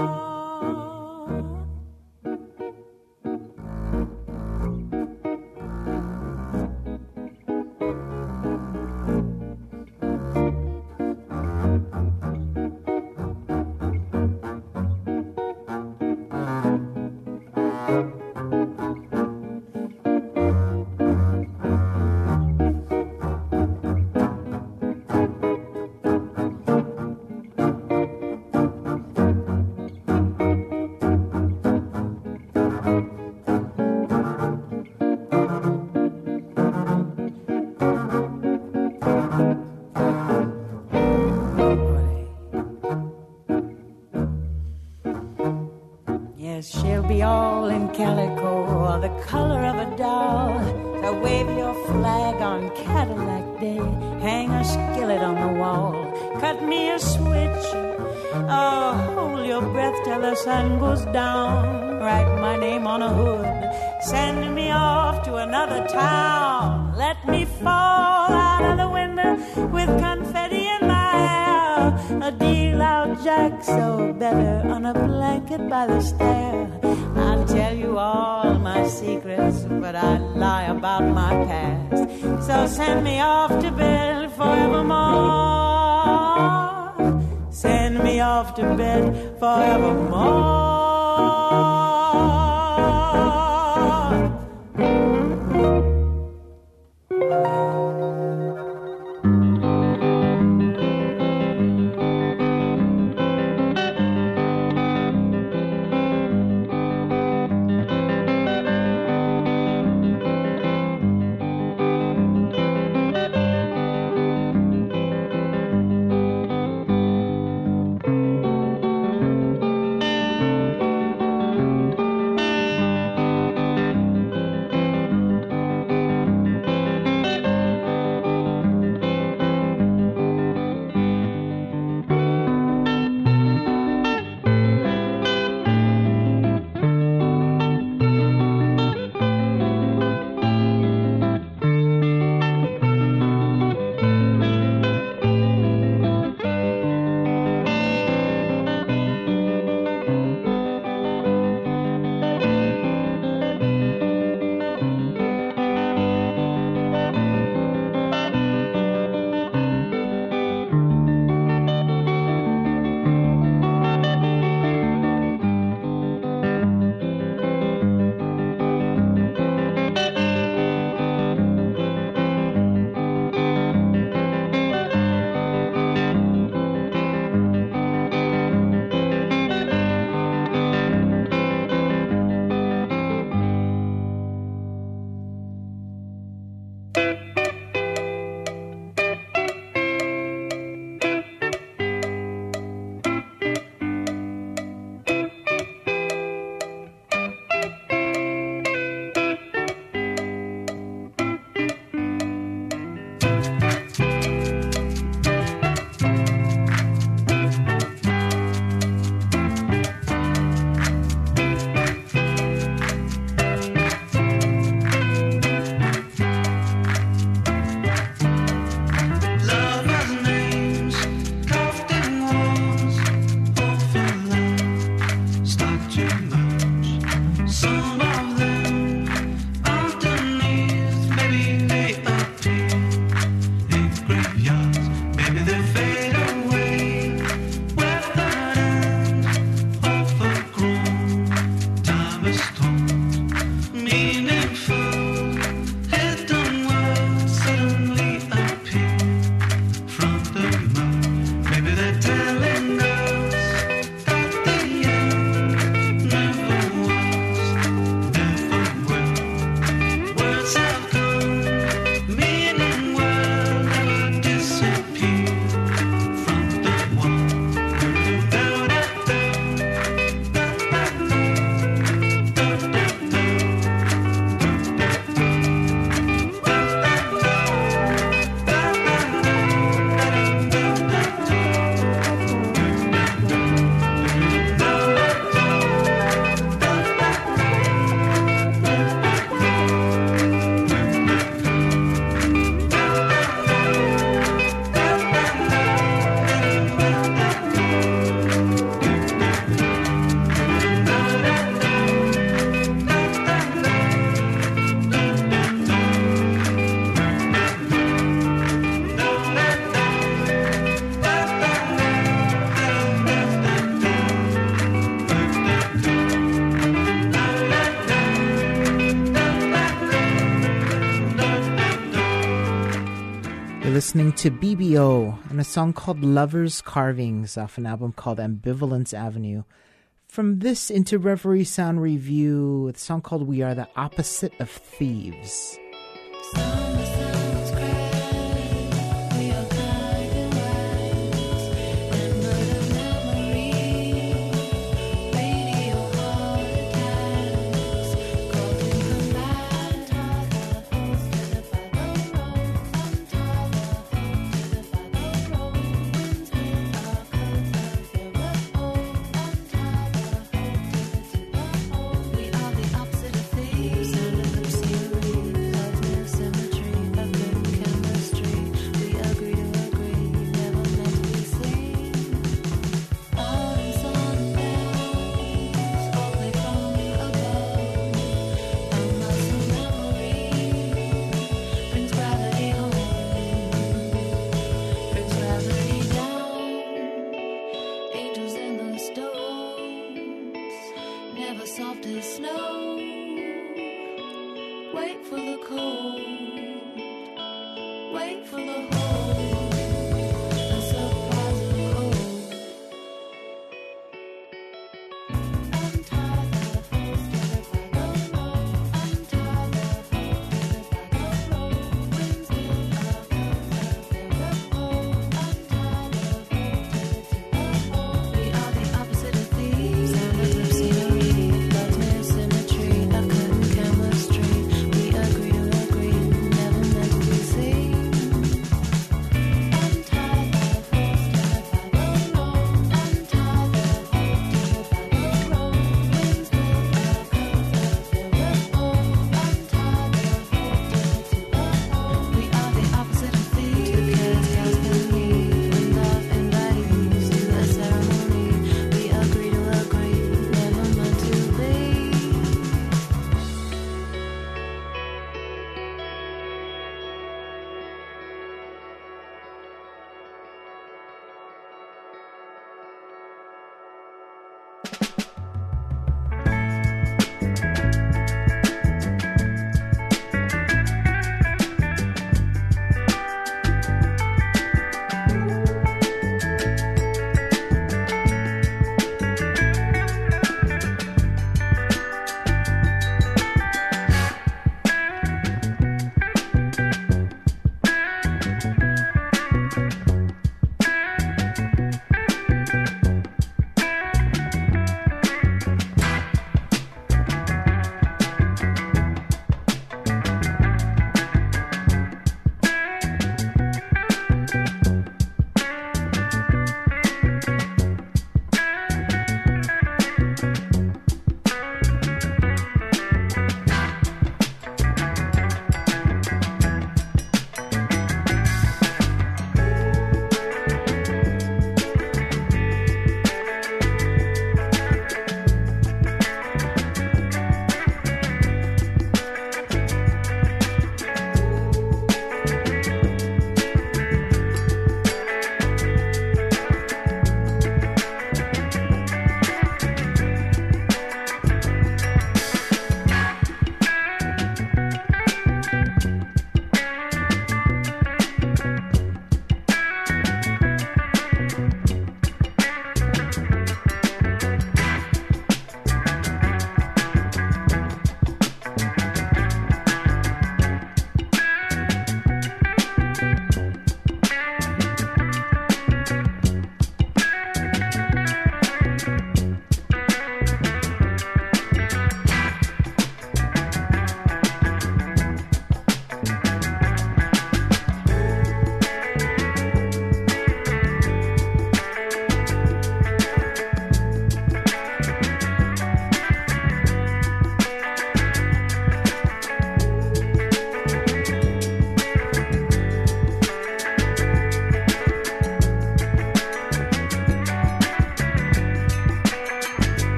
Calico or the color of a doll. So wave your flag on Cadillac Day. Hang a skillet on the wall. Cut me a switch. Oh, hold your breath till the sun goes down. Write my name on a hood. Send me off to another town. Let me fall out of the window with confetti in my hair. A deal out Jack, so better on a blanket by the stair. I'll tell you all my secrets, but I lie about my past. So send me off to bed forevermore. Send me off to bed forevermore. Listening to BBO and a song called Lover's Carvings off an album called Ambivalence Avenue. From this into Reverie Sound Review with a song called We Are the Opposite of Thieves. We are the opposite of thieves, and symmetry. soft as snow. Wait for the cold. Wait for the hold. A surprise of cold. I'm tired of hope if I don't know. I'm tired of hope if I don't know. Winds will up, there will hold. I'm tired of hope we are the opposite of thieves. Sound of scenery, love's mere symmetry, a good chemistry. We agree to agree, never meant to be seen. I'm tired of hope if I don't know. I'm tired of hope if I don't know. Winds will up, there will hold. I'm tired of hope we are the opposite of thieves. Two cats gasping me when love invites to a ceremony. We agree to agree, never meant to be.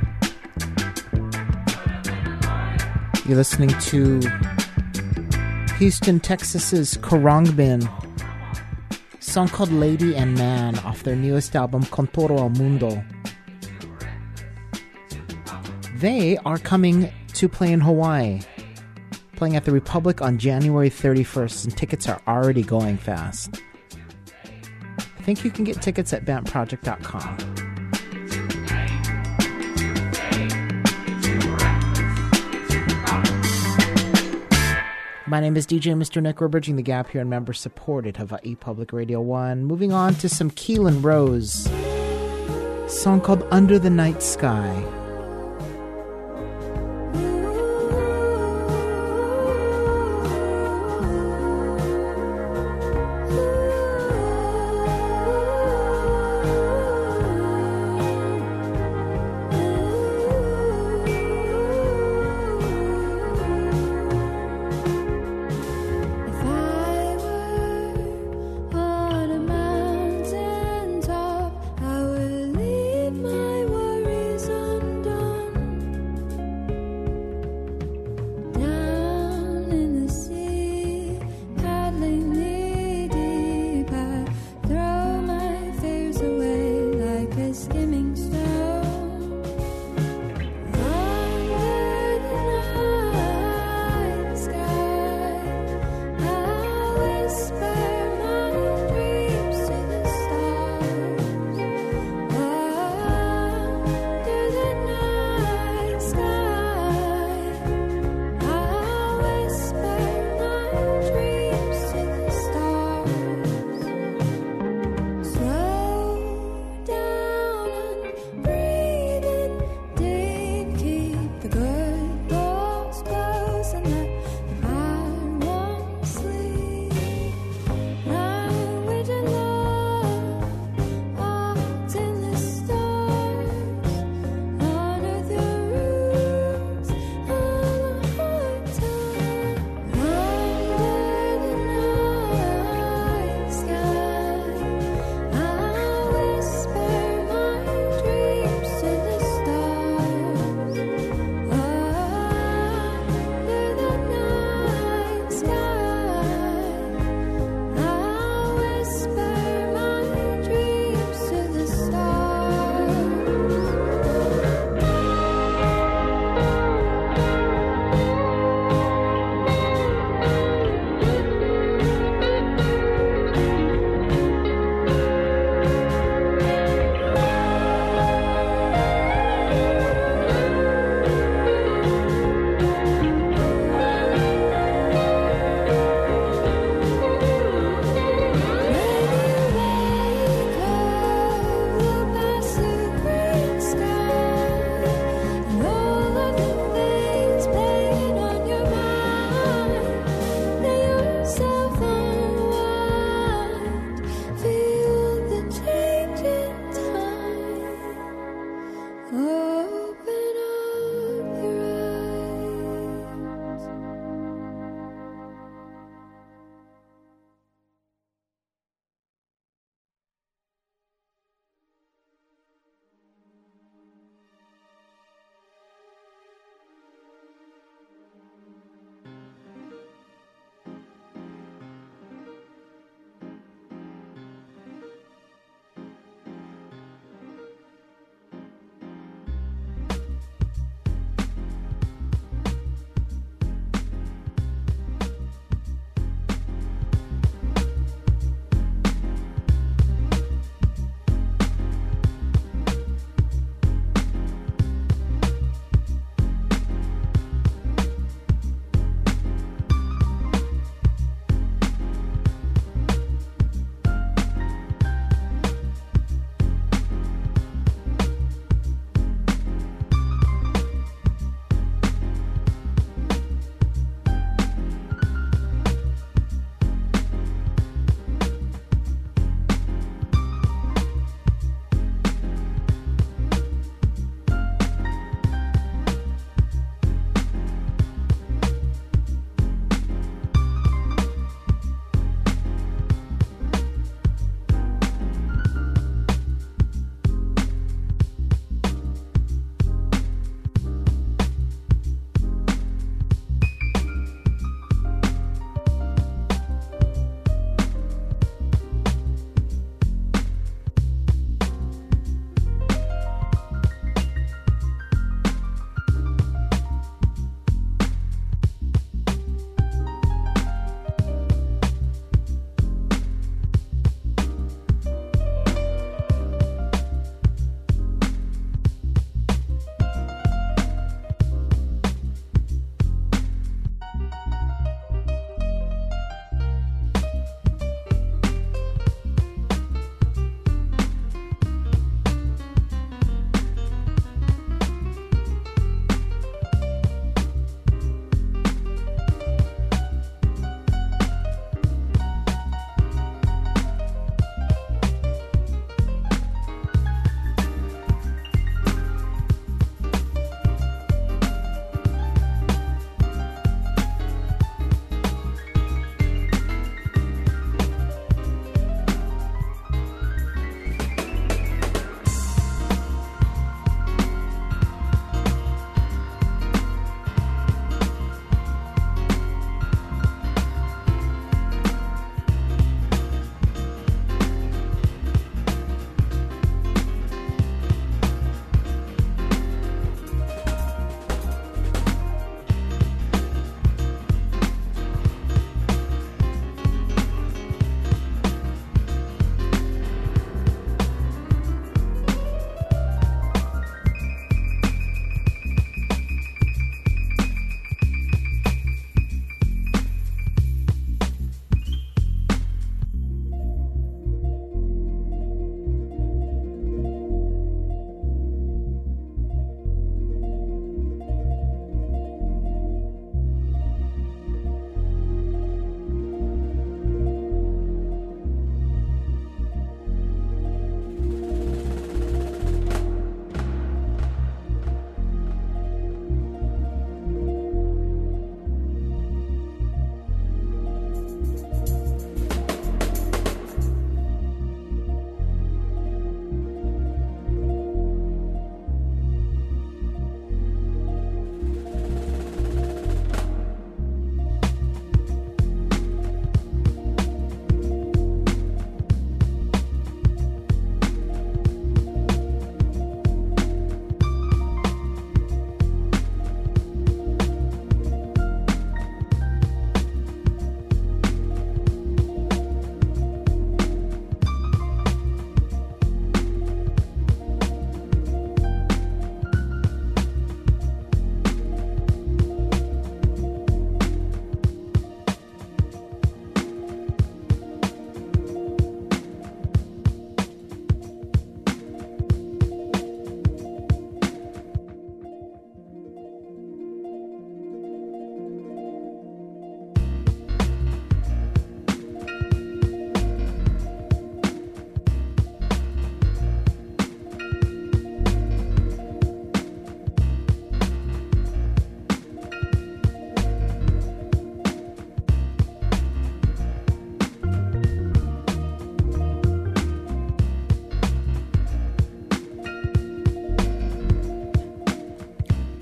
You're listening to Houston, Texas's Khruangbin. Song called Lady and Man off their newest album, Contoro al Mundo. They are coming to play in Hawaii, playing at the Republic on January 31st, and tickets are already going fast. I think you can get tickets at bandproject.com. My name is DJ Mr. Nick. We're bridging the gap here in member-supported Hawaii Public Radio 1. Moving on to some Keelan Rose. A song called Under the Night Sky. If I were on a mountain top, I would leave my worries under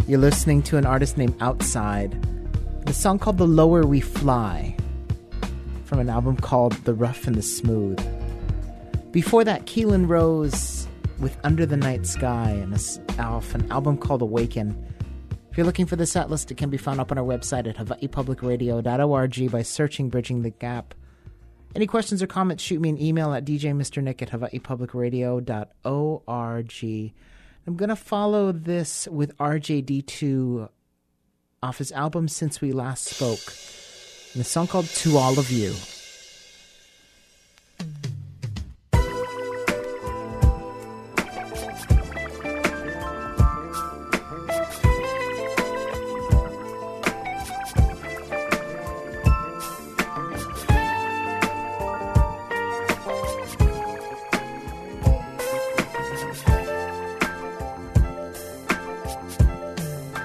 You're listening to an artist named Outside. The song called The Lower We Fly, from an album called The Rough and the Smooth. Before that, Keelan Rose with Under the Night Sky, and off an album called Awaken. If you're looking for the set list, it can be found up on our website at hawaiipublicradio.org by searching Bridging the Gap. Any questions or comments, shoot me an email at djmrnick at hawaiipublicradio.org. I'm going to follow this with RJD2 off his album Since We Last Spoke, and a song called To All of You.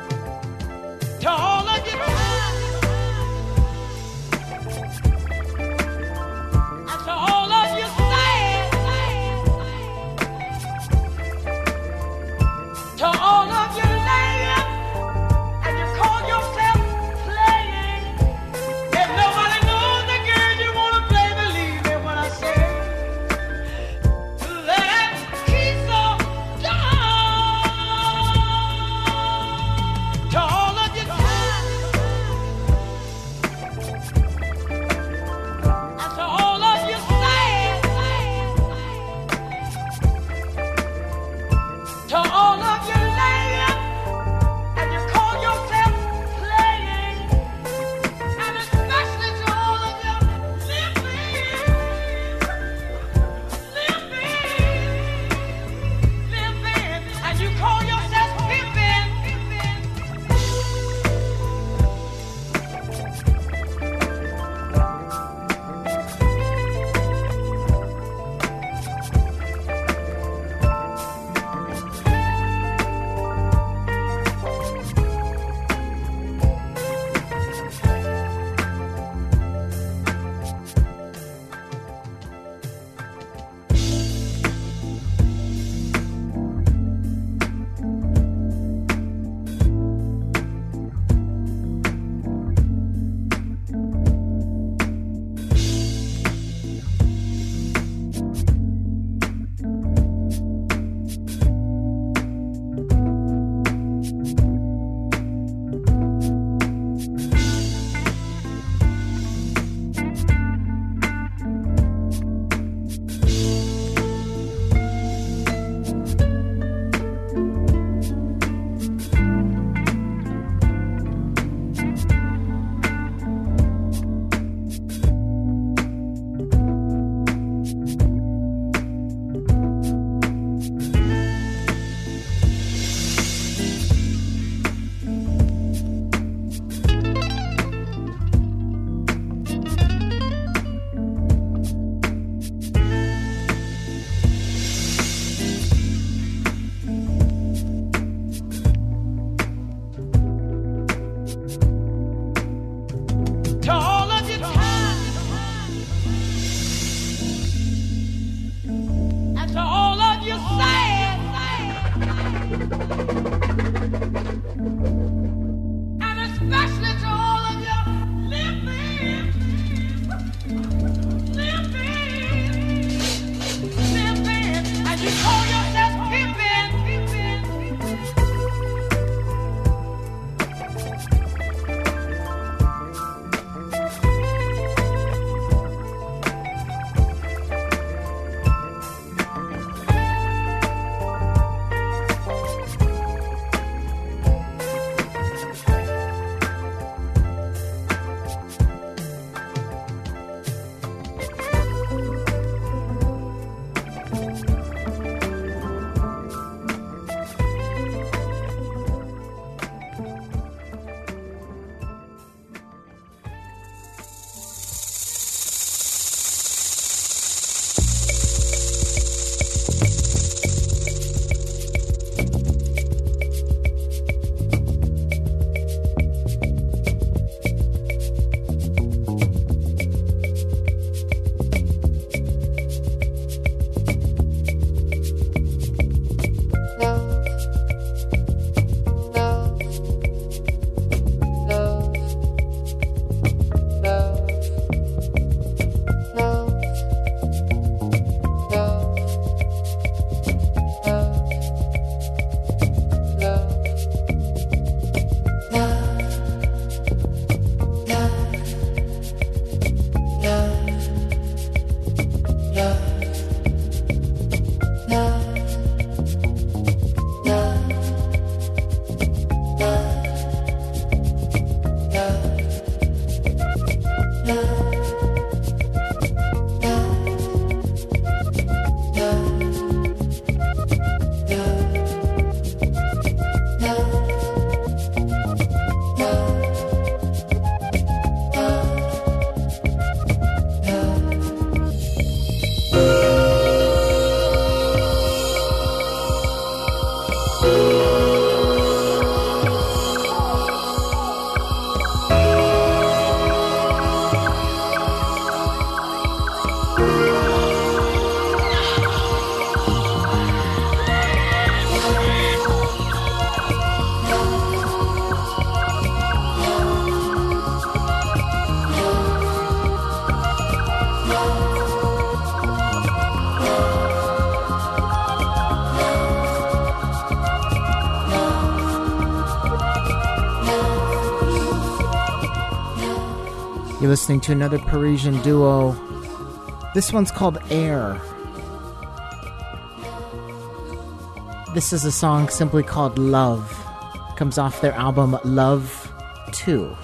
To all of you, You're listening to another Parisian duo. This one's called Air. This is a song simply called Love. Comes off their album Love 2.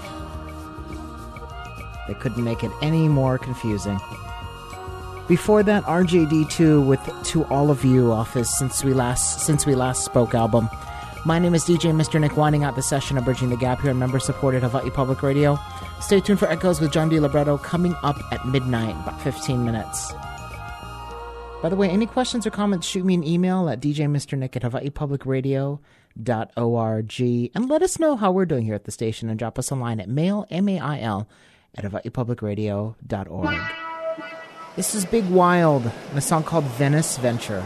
They couldn't make it any more confusing. Before that, RJD2 with To All of You off his Since We Last Spoke album. My name is DJ Mr. Nick, winding out the session of Bridging the Gap here on member-supported Hawaii Public Radio. Stay tuned for Echoes with John D. Libretto coming up at midnight, about 15 minutes. By the way, any questions or comments, shoot me an email at djmrnick@hawaiipublicradio.org and let us know how we're doing here at the station and drop us a line at mail, M-A-I-L, at hawaiipublicradio.org. This is Big Wild and a song called Venice Venture.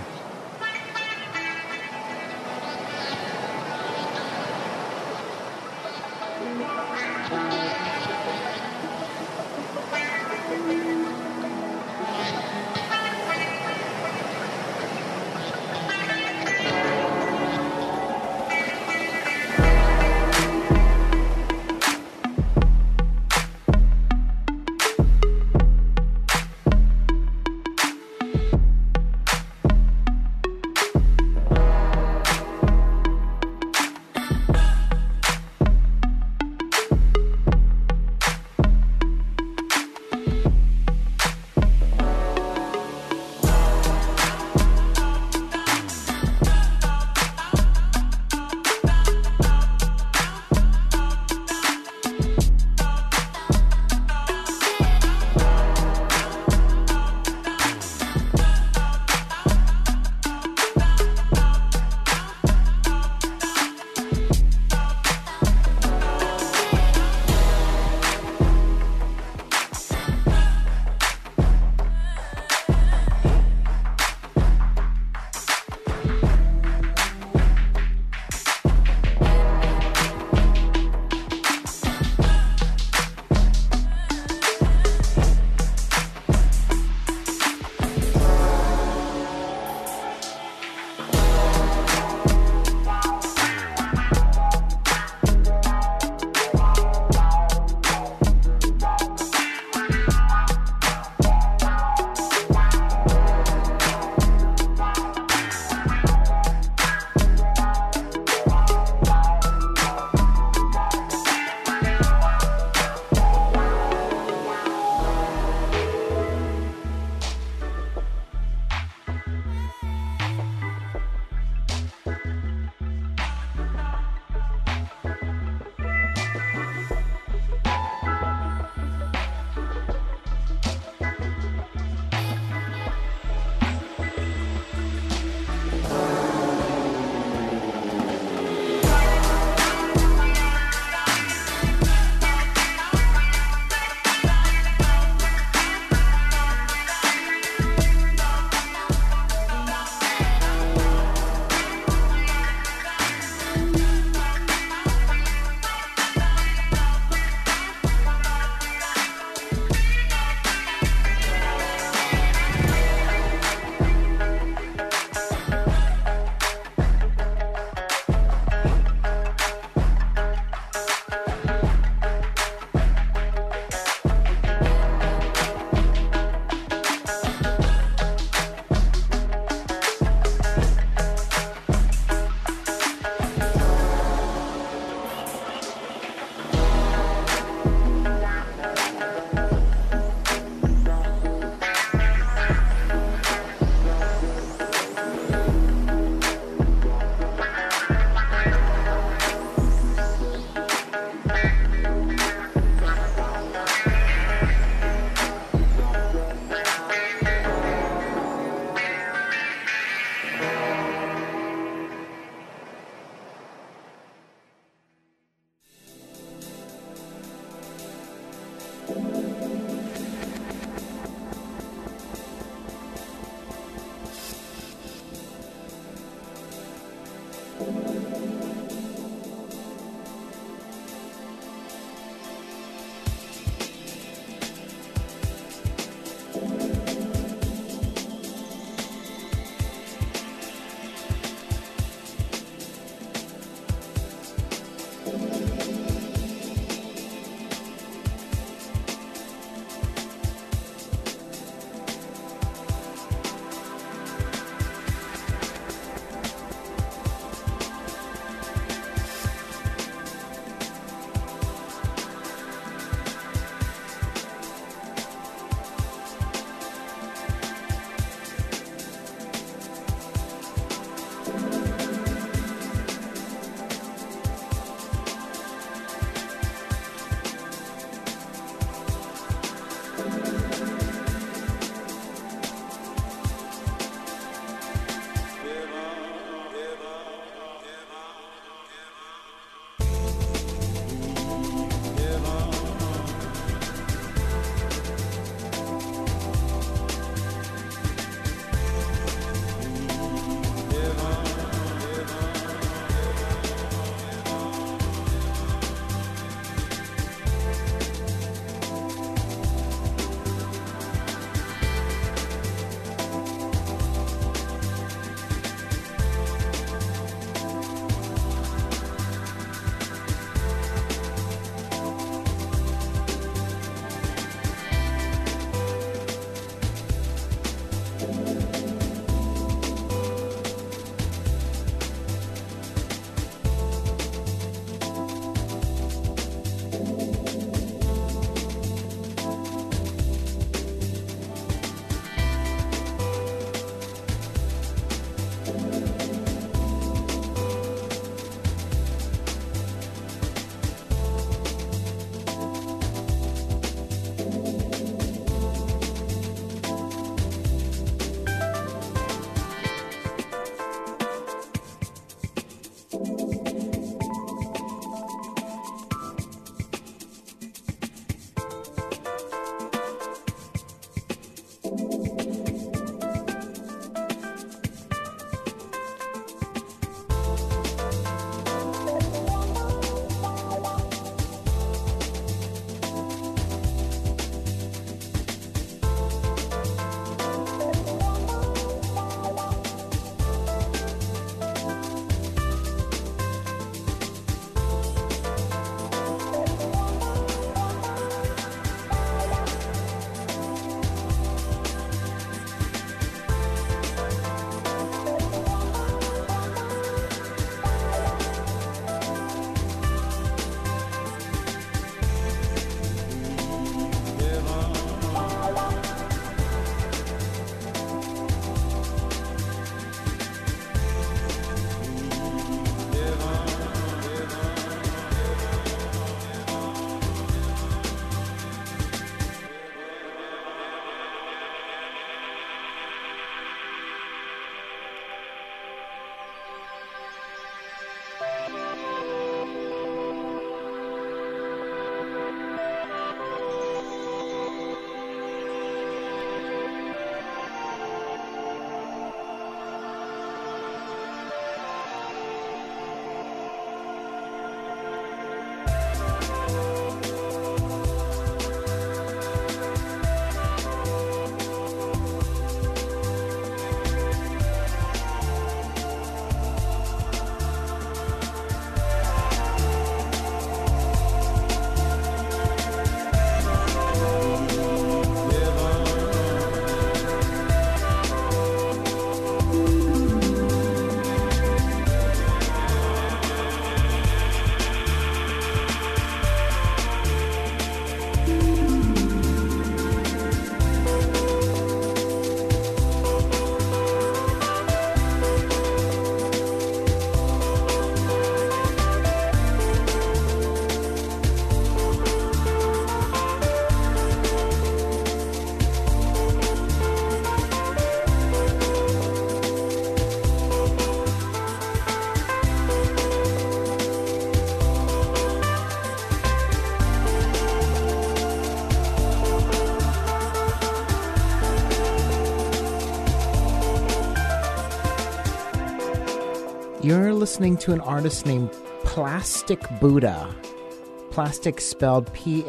You're listening to an artist named Plastic Buddha. Plastic spelled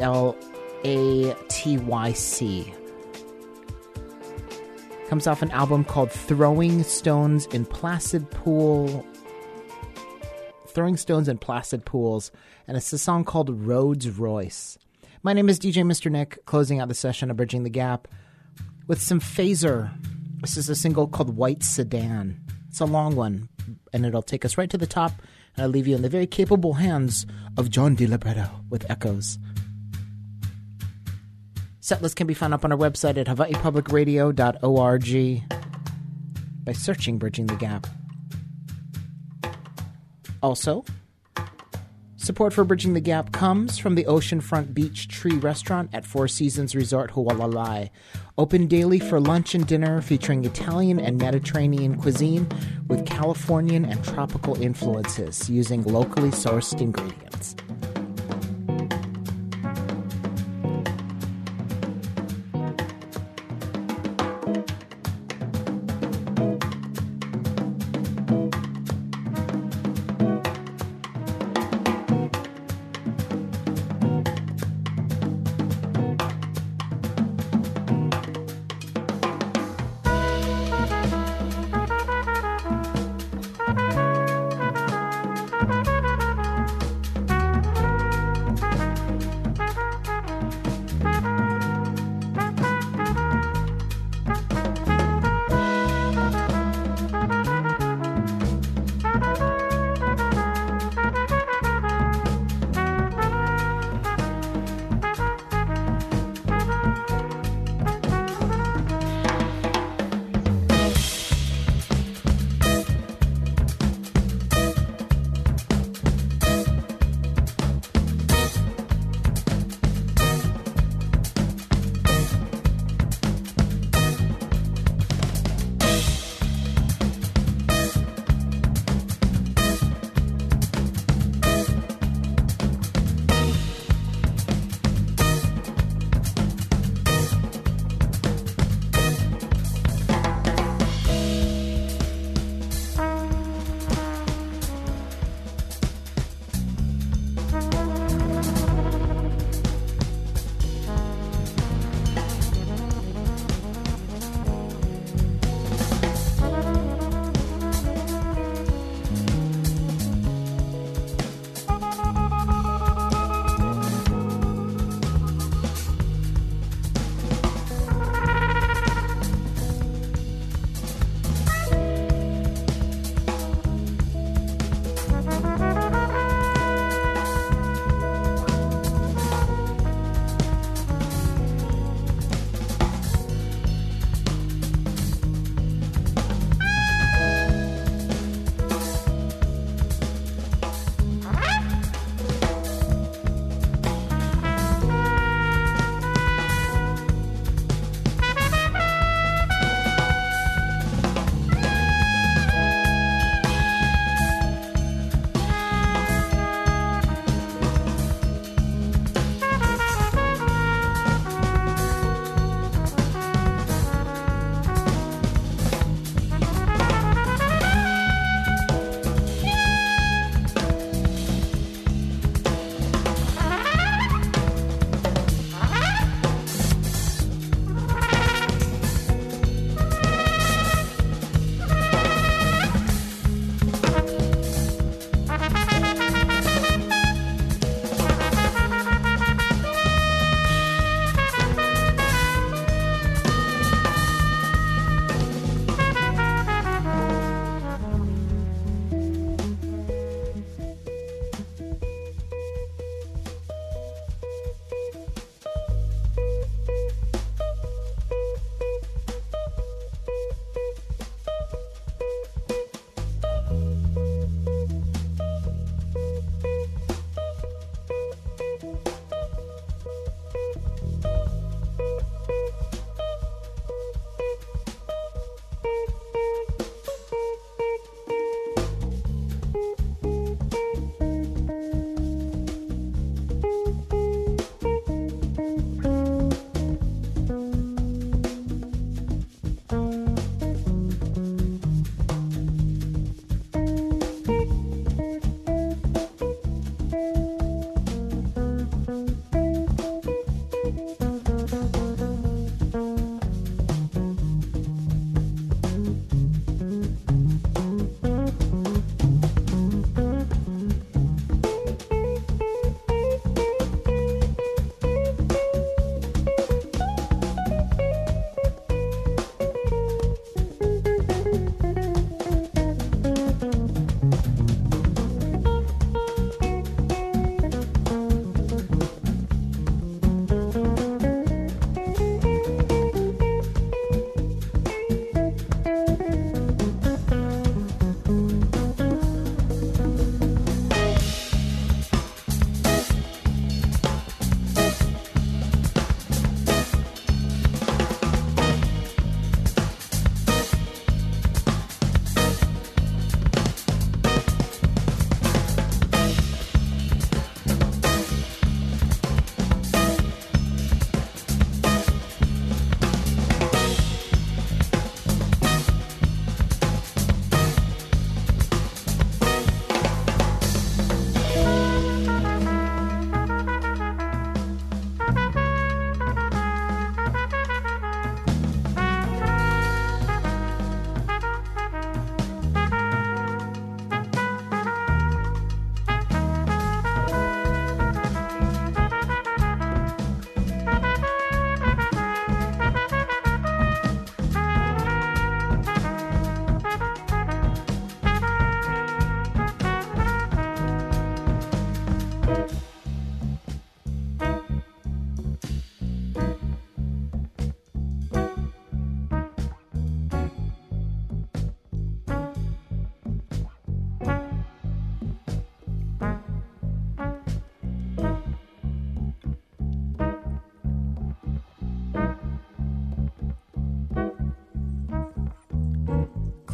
Platyc. Comes off an album called Throwing Stones in Placid Pools, and it's a song called Rhodes Royce. My name is DJ Mr. Nick, closing out the session of Bridging the Gap with some Phaser. This is a single called White Sedan. It's a long one, and it'll take us right to the top, and I'll leave you in the very capable hands of John DiLibretto with Echoes. Setlist can be found up on our website at hawaiipublicradio.org by searching Bridging the Gap. Also, support for Bridging the Gap comes from the Oceanfront Beach Tree Restaurant at Four Seasons Resort Hualalai. Open daily for lunch and dinner, featuring Italian and Mediterranean cuisine with Californian and tropical influences, using locally sourced ingredients.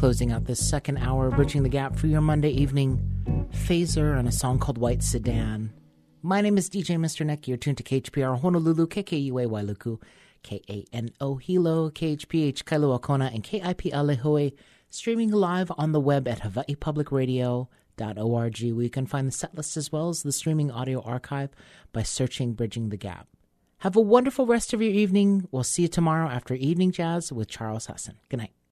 Closing out this second hour, bridging the gap for your Monday evening, Phaser and a song called White Sedan. My name is DJ Mr. Neck. You're tuned to KHPR Honolulu, KKUA Wailuku, KANO Hilo, KHPH Kailua Kona, and KIP Alehoe, streaming live on the web at hawaiipublicradio.org, where you can find the set list as well as the streaming audio archive by searching Bridging the Gap. Have a wonderful rest of your evening. We'll see you tomorrow after Evening Jazz with Charles Husson. Good night.